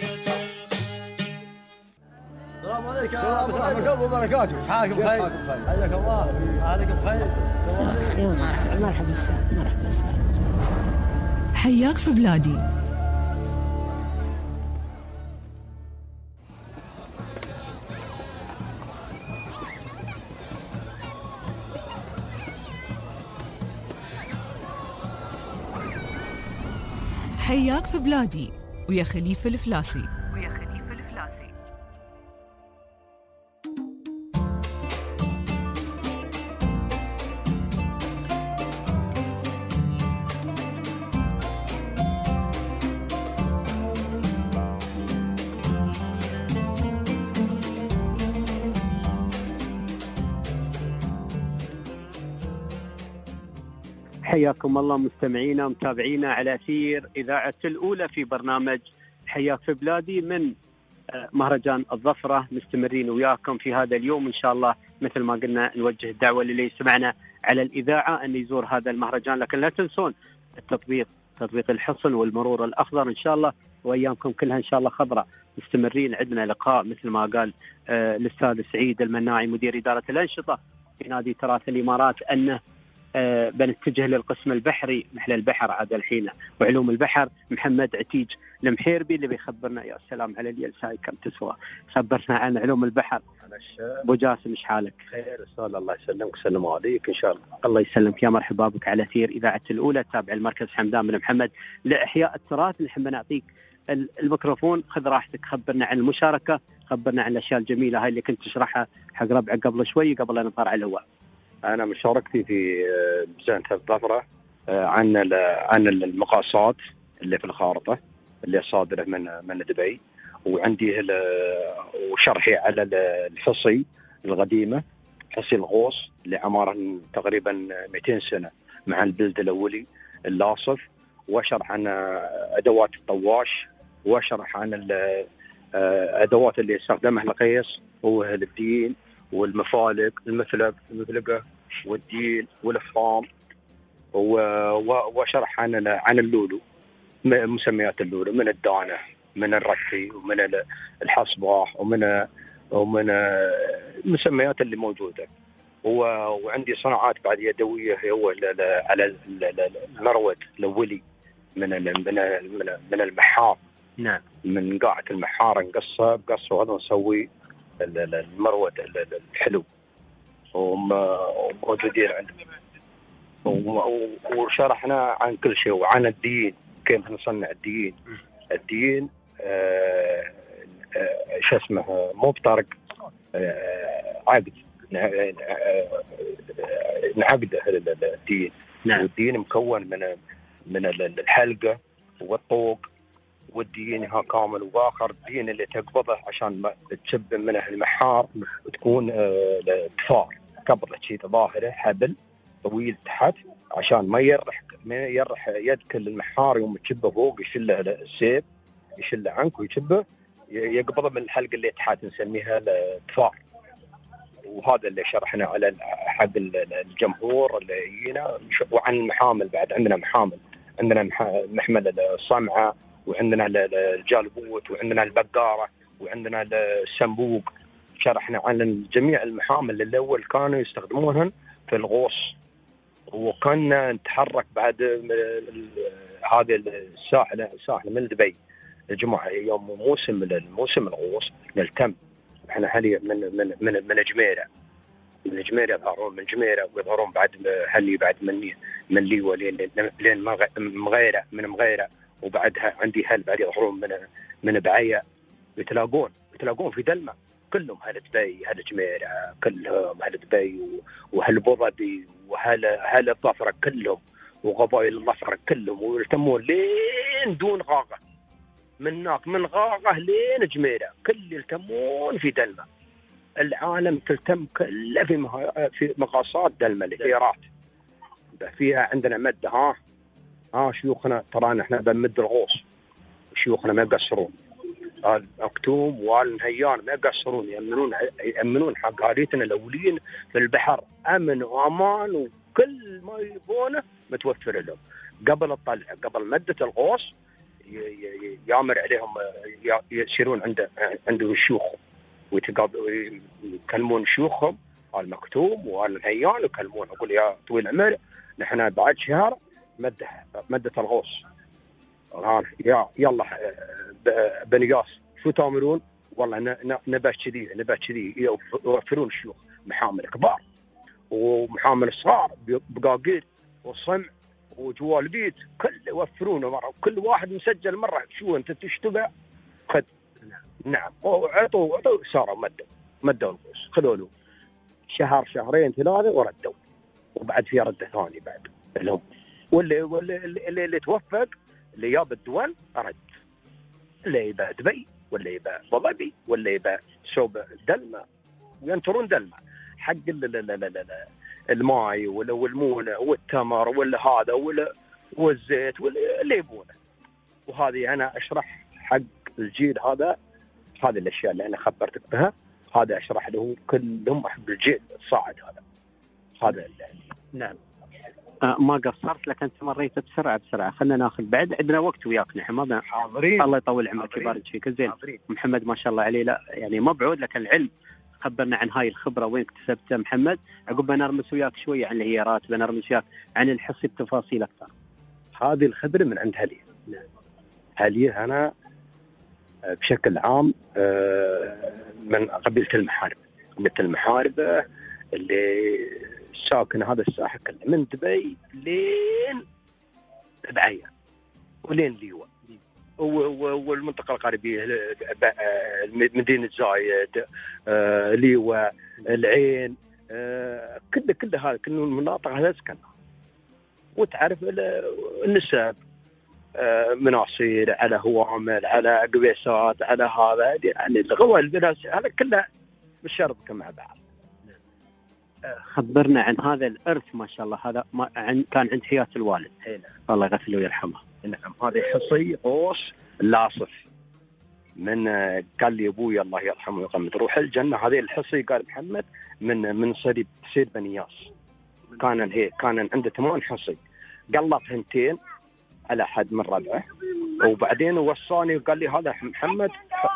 B: السلام عليكم ورحمة الله وبركاته. كيف حالكم؟ بخير؟ حياك الله. أهلك بخير؟
H: مرحبا السلام. مرحبا السلام.
A: حياك في بلادي. حياك في بلادي ويا خليفة الفلاسي.
C: حياكم الله مستمعينا ومتابعينا على أثير إذاعة الأولى في برنامج حياك في بلادي من مهرجان الظفرة. مستمرين وياكم في هذا اليوم إن شاء الله. مثل ما قلنا نوجه الدعوة للي يسمعنا على الإذاعة أن يزور هذا المهرجان، لكن لا تنسون تطبيق الحصن والمرور الأخضر إن شاء الله، وأيامكم كلها إن شاء الله خضراء. مستمرين، عندنا لقاء مثل ما قال الأستاذ سعيد المناعي مدير إدارة الأنشطة في نادي تراث الإمارات أنه بنتجه للقسم البحري محل البحر عاد الحين وعلوم البحر. محمد عتيج المحيربي اللي بيخبرنا. يا سلام على الجلسة كم تسوى، خبرنا عن علوم البحر. ابو جاسم ايش حالك؟
I: خير استاذ، الله يسلمك ويسلم عليك ان شاء الله.
C: الله يسلمك، يا مرحبا بك على أثير إذاعة الأولى. تابع المركز حمدان بن محمد لإحياء التراث. نحن بنعطيك الميكروفون، خذ راحتك، خبرنا عن المشاركة، خبرنا عن الأشياء الجميلة هاي اللي كنت تشرحها حق ربعك قبل شوي قبل أن نطلع على الهواء.
I: أنا مشاركتي في مهرجان الظفرة عن المقاسات اللي في الخارطة اللي صادرة من دبي، وعندي وشرحي على الحصي القديمة، حصي الغوص اللي عمره تقريبا 200 سنة مع البلد الأولي اللاصف، وأشرح عن أدوات الطواش، وأشرح عن الأدوات اللي استخدمها القيس هو الدين والمفالق، المفلقة والدين والفرام، وشرح عن اللولو، مسميات اللولو من الدانة من الركي ومن الحصباح ومن المسميات اللي موجودة. وعندي صناعات بعد يدوية هو على المرود الأولي من المحار.
C: نعم.
I: من قاعة المحار نقصها بقص وهذا نسوي المرود الحلو وموجودين عندنا. وشرحنا عن كل شيء وعن الدين، كيف نصنع الدين شو اسمه مو بطرق، عقد نعقده الدين.
C: نعم.
I: والدين مكون من الحلقه والطوق والدينها كامل، واخر الدين اللي تقبضه عشان ما تشب منه المحار تكون تفار قبل شيء ظاهره حبل طويل تحت عشان ما يرح يد كل المحار يوم تشبه فوق يشله السيف يشله عنك ويشبه يقبضه من الحلقه اللي تحت نسميها التفار. وهذا اللي شرحنا على حق الجمهور اللي يجينا. وعن المحامل بعد عندنا محامل، عندنا محمل الصمعه، وعندنا الجالبوت، وعندنا البقاره، وعندنا السنبوق. شرحنا عن جميع المحامل اللي الاول كانوا يستخدمونهن في الغوص. وكنا نتحرك بعد هذه الساحل من دبي الجمعه يوم موسم الغوص نلتم. احنا حاليا من جميره، من جميره يظهرون، من جميره ويظهرون بعد هلي بعد من ليوه لين مغيره، من مغيره وبعدها عندي هل بعد يظهرون من بعيه. يتلاقون في دلمه كلهم، هل دبي هل جميره كلهم، هل دبي وهل ابو ظبي وهل الظفره كلهم وقبائل الظفره كلهم، ويلتمون لين دون غاغه، من هناك من غاغه لين جميره كل يلتمون في دلمه. العالم تلتم كله في مقاصات دلمه الهيرات فيها. عندنا مده شيوخنا ترانا احنا بنمد الغوص، شيوخنا ما يقصرون، المكتوم والنهيان ما يقصرون، يأمنون حق اهاليتنا الاولين في البحر امن وامان، وكل ما يبونه متوفر لهم. قبل الطلع قبل مده الغوص يامر عليهم يسيرون عند شيوخهم ويكلمون شيوخهم المكتوم والنهيان، يكلمون يقول يا طويل العمر نحن بعد شهر مده الغوص، يلا بنياس شو تامرون؟ والله نبات كذي يوفرون الشيوخ محامل كبار ومحامل صغار بقاقير وصمع وجوال بيت كل يوفرونه مره، كل واحد مسجل مره. شو انت تشتبع خذ. نعم وعطوا صاروا مدوا الغوص، خذوا له شهر شهرين ثلاثه وردوا، وبعد في رده ثانيه بعد لهم. واللي توفق اللي جاب الدول رد، اللي يبقى دبي ولا يبقى ابو ظبي ولا يبقى شوب دلمه، وينطرون دلمه حق الماي ولا والمونه والتمر ولا هذا ولا والزيت ولا اللي يبونه. وهذه انا اشرح حق الجيل هذا، هذه الاشياء اللي انا خبرتك بها هذا اشرح له كلهم حق الجيل الصاعد هذا نعم.
C: ما قصرت لك انت، مريت بسرعه. خلينا ناخذ بعد، عندنا وقت وياك نحن ما
I: حاضرين.
C: الله يطول عمرك ويبارك فيك. زين محمد ما شاء الله عليه، لا يعني ما بعود لك العلم. خبرنا عن هاي الخبره وين اكتسبتها محمد، عقب بنرمس وياك شويه عن الهيارات، بنرمس وياك عن الحصي بتفاصيل اكثر.
I: هذه الخبره من عند هليه انا بشكل عام من قبيله المحاربه اللي ساكن هذا الساحه كله من دبي لين بعيه ولين ليوه والمنطقه الغربيه، مدينه زايد، ليوه، العين، كل هذا كل المناطق هذا سكنها. وتعرف النسب مناصير على هوامل على قبيسات على هذا، يعني الغوى البناس هذا كله بالشربكه مع بعض.
C: خبرنا عن هذا الارث ما شاء الله، هذا كان عند حياه الوالد الله يغفر له ويرحمه.
I: نعم هذه حصي غوص لاصف من قال لي ابوي الله يرحمه ويقمد روح الجنه. هذه الحصي قال محمد من صيد بنياس، كان عنده 8 حصي، قلط 2 على حد من ربعه، وبعدين وصاني وقال لي هذا محمد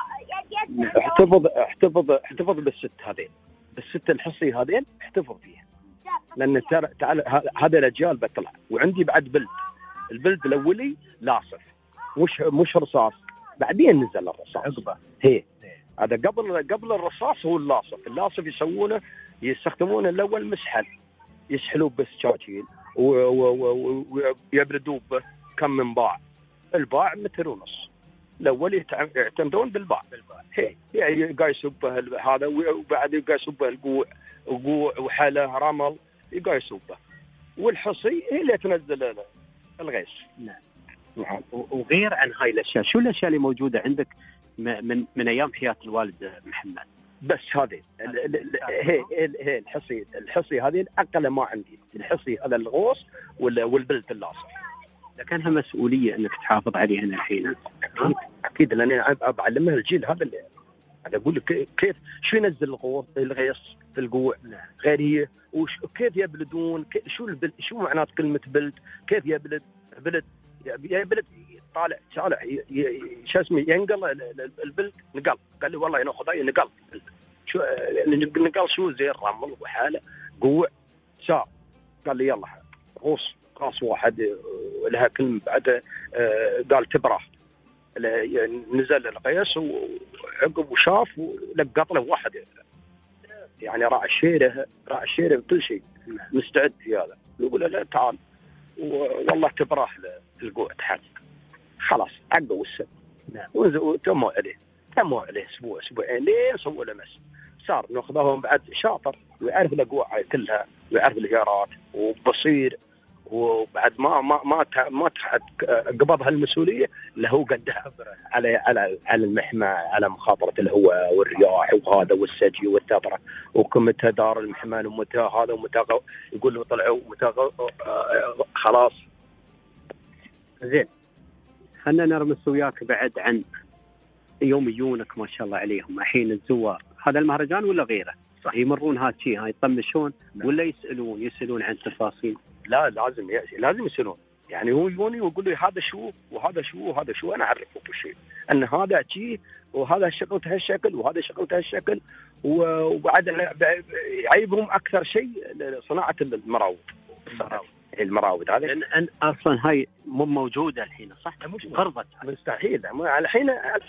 I: احتفظ بالست الحصي هذين احتفظ فيها، لان تعال هذا الاجيال بطلع. وعندي بعد البلد الاولي لاصف مش رصاص، بعدين نزل الرصاص عقبه. هذا قبل الرصاص هو اللاصف يستخدمونه الاول مسحل، يسحلوه بالسكاكين ويبردوه كم من باع، الباع 1.5 متر. الاول يعتمدون بالباع يقايسوا به هذا، وبعد يقايسوا به القوع وحاله رمل يقايسوا به. والحصي هي اللي تنزل الغيث.
C: نعم. وغير عن هاي الاشياء، شو الاشياء اللي موجوده عندك من ايام حياه الوالد محمد؟
I: بس هذه هي الحصي هذه الاقل ما عندي، الحصي هذا الغوص والبلد اللاصق،
C: لكنها مسؤوليه انك تحافظ عليها الحين.
I: اكيد لاني بعلمها الجيل هذا اللي انا اقول لك كيف شو ينزل الغيص في القوع غير هي، وكيف يبلدون، شو معنات كلمه بلد، كيف يبلد بلد طالع شو اسمه ينقل البلد نقل، قال لي والله ناخذ هاي نقل، شو نقل شو زي الرمل وحاله قوع ساعة، قال لي يلا غوص قاص واحد لها كلمه بعد قال تبره، نزل القيس وعقب وشاف ولقط له واحد، يعني راعي الشيره بكل شيء مستعد في هذا، يقول له لا تعال والله تبره القوع تحت، خلاص عقوا السد. نعم. وتموا عليه اسبوعين لين سووا له مس، صار ناخذهم بعد شاطر ويعرف القوع كلها ويعرف الجارات وبصير، وبعد ما قبض هالمسؤوليه اللي هو قدها على المحمى، على مخاطره الهواء والرياح وهذا والسجي والثبره، وكمتها دار المحمان ومتى هذا ومتى يقول له طلعوا متى خلاص.
C: زين، خلنا نرمس وياك بعد عن يوميونك ما شاء الله عليهم الحين الزوار، هذا المهرجان ولا غيره؟ صح. يمرون هالشيء هاي يطمشون ولا يسألون عن تفاصيل؟
I: لا لازم يسألون، يعني هو يجوني ويقول لي هذا شو وهذا شو وهذا شو، انا اعرفه كل شيء ان هذا شيء وهذا شغلته هالشكل وهذا شغلته هالشكل، وبعد يعيبهم اكثر شيء صناعه المراود هذه،
C: لان اصلا هاي مو موجوده الحين صح؟ غربت
I: مستحيل الحين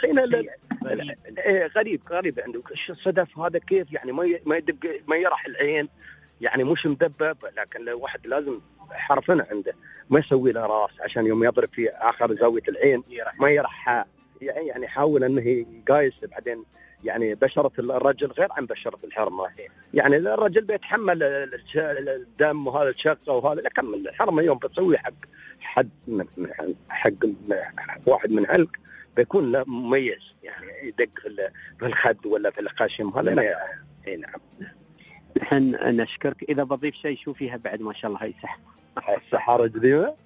I: غريب عندك الصدف هذا كيف يعني ما يدق ما يرح العين، يعني مش مدبب، لكن الواحد لازم حرفنا عنده ما يسوي له راس عشان يوم يضرب في اخر زاويه العين ما يرحها، يعني يحاول انه يقايس بعدين، يعني بشره الرجل غير عن بشره الحرمه، يعني الرجل بيتحمل الدم وهذا الشقه وهذا، لكن الحرمه يوم بتسوي حق واحد من علق بيكون له مميز، يعني يدق في الخد ولا في القشم هذا. نعم.
C: نحن نشكرك. إذا بضيف شيء شو فيها بعد ما شاء الله هاي
I: السحارة القديمة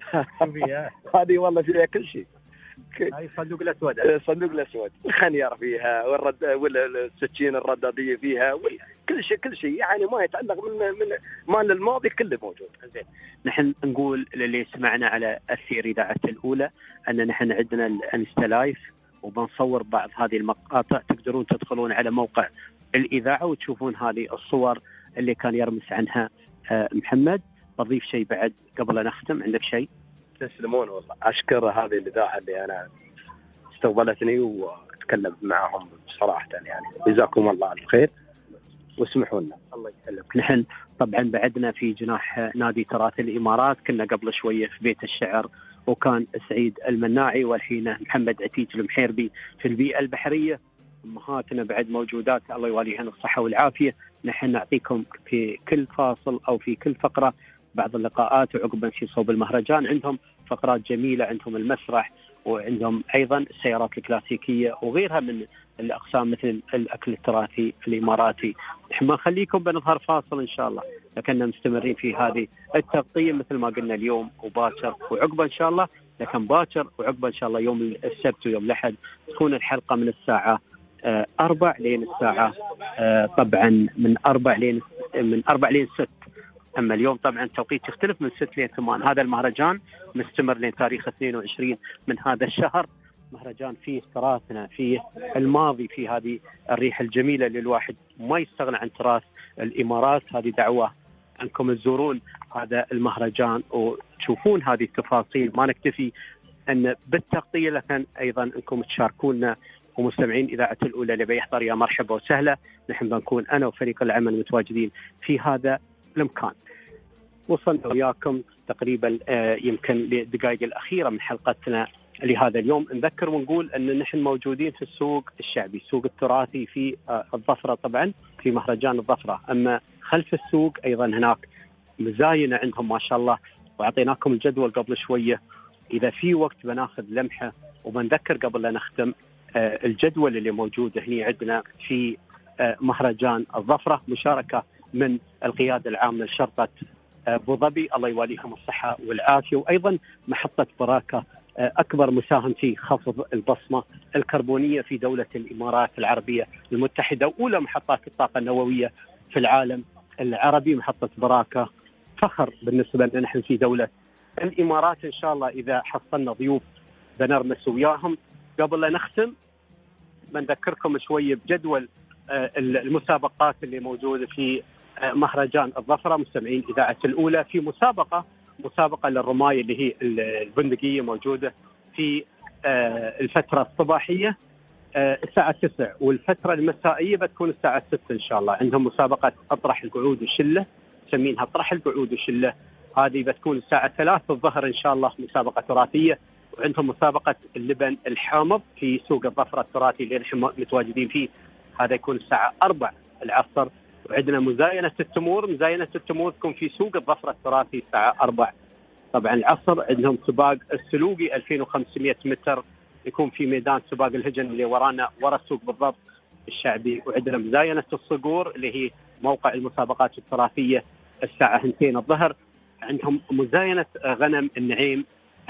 I: هذه والله فيها كل شيء،
C: هاي صندوق الأسود
I: الخنيار فيها والسكين الردادية فيها كل شيء يعني ما يتعلق من مال الماضي كله موجود.
C: زين، نحن نقول للي سمعنا على أثير إذاعة الأولى أن نحن عندنا الانستا لايف وبنصور بعض هذه المقاطع، تقدرون تدخلون على موقع الإذاعة وتشوفون هذه الصور اللي كان يرمس عنها محمد. بضيف شيء بعد قبل أن نختم، عندك شيء؟
I: تسلمون والله، أشكر هذه الإذاعة اللي أنا استقبلتني وأتكلم معهم بصراحة، يعني جزاكم الله الخير واسمحوا لنا.
C: الله يسلمك. نحن طبعا بعدنا في جناح نادي تراث الإمارات، كنا قبل شوية في بيت الشعر وكان سعيد المناعي، والحين محمد عتيج المحيربي في البيئة البحرية. أمهاتنا بعد موجودات الله يواليهن الصحة والعافية. نحن نعطيكم في كل فاصل أو في كل فقرة بعض اللقاءات، وعقبا في صوب المهرجان عندهم فقرات جميلة، عندهم المسرح وعندهم أيضا السيارات الكلاسيكية وغيرها من الأقسام مثل الأكل التراثي الإماراتي. نحن ما نخليكم بنظهر فاصل إن شاء الله، لكننا مستمرين في هذه التغطية مثل ما قلنا اليوم وباكر وعقبا إن شاء الله، لكن باكر وعقبا إن شااء الله يوم السبت ويوم الأحد تكون الحلقة من الساعة 4 لين الساعة طبعا من 4 لين 6. أما اليوم طبعا التوقيت يختلف من 6 لين 8. هذا المهرجان مستمر لين تاريخ 22 من هذا الشهر. مهرجان فيه تراثنا، فيه الماضي، فيه هذه الريحة الجميلة اللي الواحد ما يستغنى عن تراث الإمارات. هذه دعوة أنكم تزورون هذا المهرجان وتشوفون هذه التفاصيل. ما نكتفي أن بالتغطية، لكن أيضا أنكم تشاركونا. ومستمعين إذاعة الأولى اللي بيحضر يا مرحبا وسهلا، نحن بنكون أنا وفريق العمل متواجدين في هذا المكان. وصلنا وياكم تقريبا يمكن للدقائق الأخيرة من حلقتنا لهذا اليوم. نذكر ونقول أن نحن موجودين في السوق الشعبي، السوق التراثي في الظفرة، طبعا في مهرجان الظفرة. أما خلف السوق أيضا هناك مزاينة عندهم ما شاء الله وأعطيناكم الجدول قبل شوية. إذا في وقت بناخذ لمحة وبنذكر قبل لا نختم الجدول اللي موجود هنا عندنا في مهرجان الظفرة، مشاركة من القيادة العامة لشرطة أبو ظبي الله يواليهم الصحة والعافية، وأيضا محطة براكة أكبر مساهم في خفض البصمة الكربونية في دولة الإمارات العربية المتحدة، وأولى محطات الطاقة النووية في العالم العربي محطة براكة. فخر بالنسبة لنا نحن في دولة الإمارات. إن شاء الله إذا حصلنا ضيوف بنرمس وياهم. قبل لا نختم بنذكركم شوية بجدول المسابقات اللي موجودة في مهرجان الظفرة. مستمعين إذاعة الأولى في مسابقة للرماية اللي هي البندقية موجودة في الفترة الصباحية الساعة 9، والفترة المسائية بتكون الساعة 6 إن شاء الله. عندهم مسابقة أطرح القعود والشلة، سمينها أطرح القعود والشلة، هذه بتكون الساعة 3 الظهر إن شاء الله، مسابقة تراثية. وعندهم مسابقة اللبن الحامض في سوق الظفرة التراثي اللي نحن متواجدين فيه، هذا يكون الساعة 4 العصر. وعندنا مزاينة التمور تكون في سوق الظفرة التراثي الساعة 4 طبعا العصر. عندهم سباق السلوقي 2500 متر يكون في ميدان سباق الهجن اللي ورانا ورا السوق بالضبط الشعبي. وعندنا مزاينة الصقور اللي هي موقع المسابقات التراثية الساعة 2 الظهر. عندهم مزاينة غنم النعيم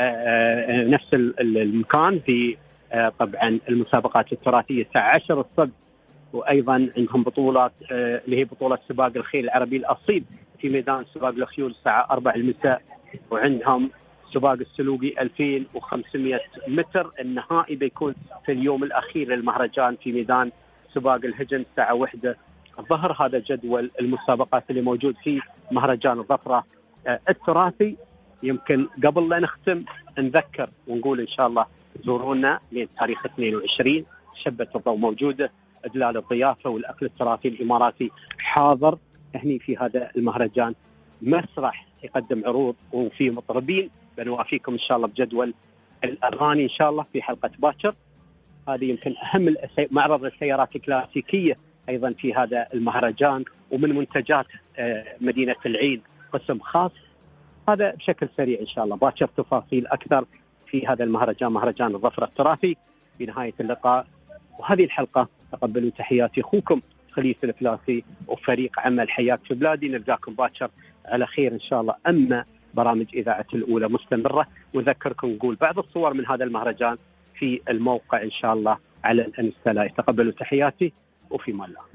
C: نفس المكان في طبعا المسابقات التراثية الساعة 10 الصبح. وأيضا عندهم بطولات اللي هي بطولة سباق الخيل العربي الأصيل في ميدان سباق الخيول الساعة 4 المساء. وعندهم سباق السلوقي 2500 متر النهائي بيكون في اليوم الأخير للمهرجان في ميدان سباق الهجن الساعة 1 الظهر. هذا جدول المسابقات اللي موجود في مهرجان الظفرة التراثي. يمكن قبل لا نختم نذكر ونقول إن شاء الله زورونا لتاريخ 22 شبة الضوء موجودة، إدلال الضيافة والأكل التراثي الإماراتي حاضر هني في هذا المهرجان. مسرح يقدم عروض وفي مطربين. بنوافيكم إن شاء الله بجدول الأغاني إن شاء الله في حلقة باكر. هذه يمكن أهم معرض السيارات الكلاسيكية أيضا في هذا المهرجان، ومن منتجات مدينة العين قسم خاص. هذا بشكل سريع إن شاء الله. باكر تفاصيل أكثر في هذا المهرجان، مهرجان الظفرة التراثي. في نهاية اللقاء وهذه الحلقة تقبلوا تحياتي أخوكم خليفة الفلاسي وفريق عمل حياك في بلادي. نلقاكم باكر على خير إن شاء الله. أما برامج إذاعة الأولى مستمرة، ونذكركم نقول بعض الصور من هذا المهرجان في الموقع إن شاء الله على الانستا. تقبلوا تحياتي وفي مان الله.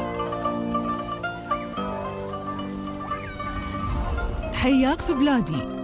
A: حياك في بلادي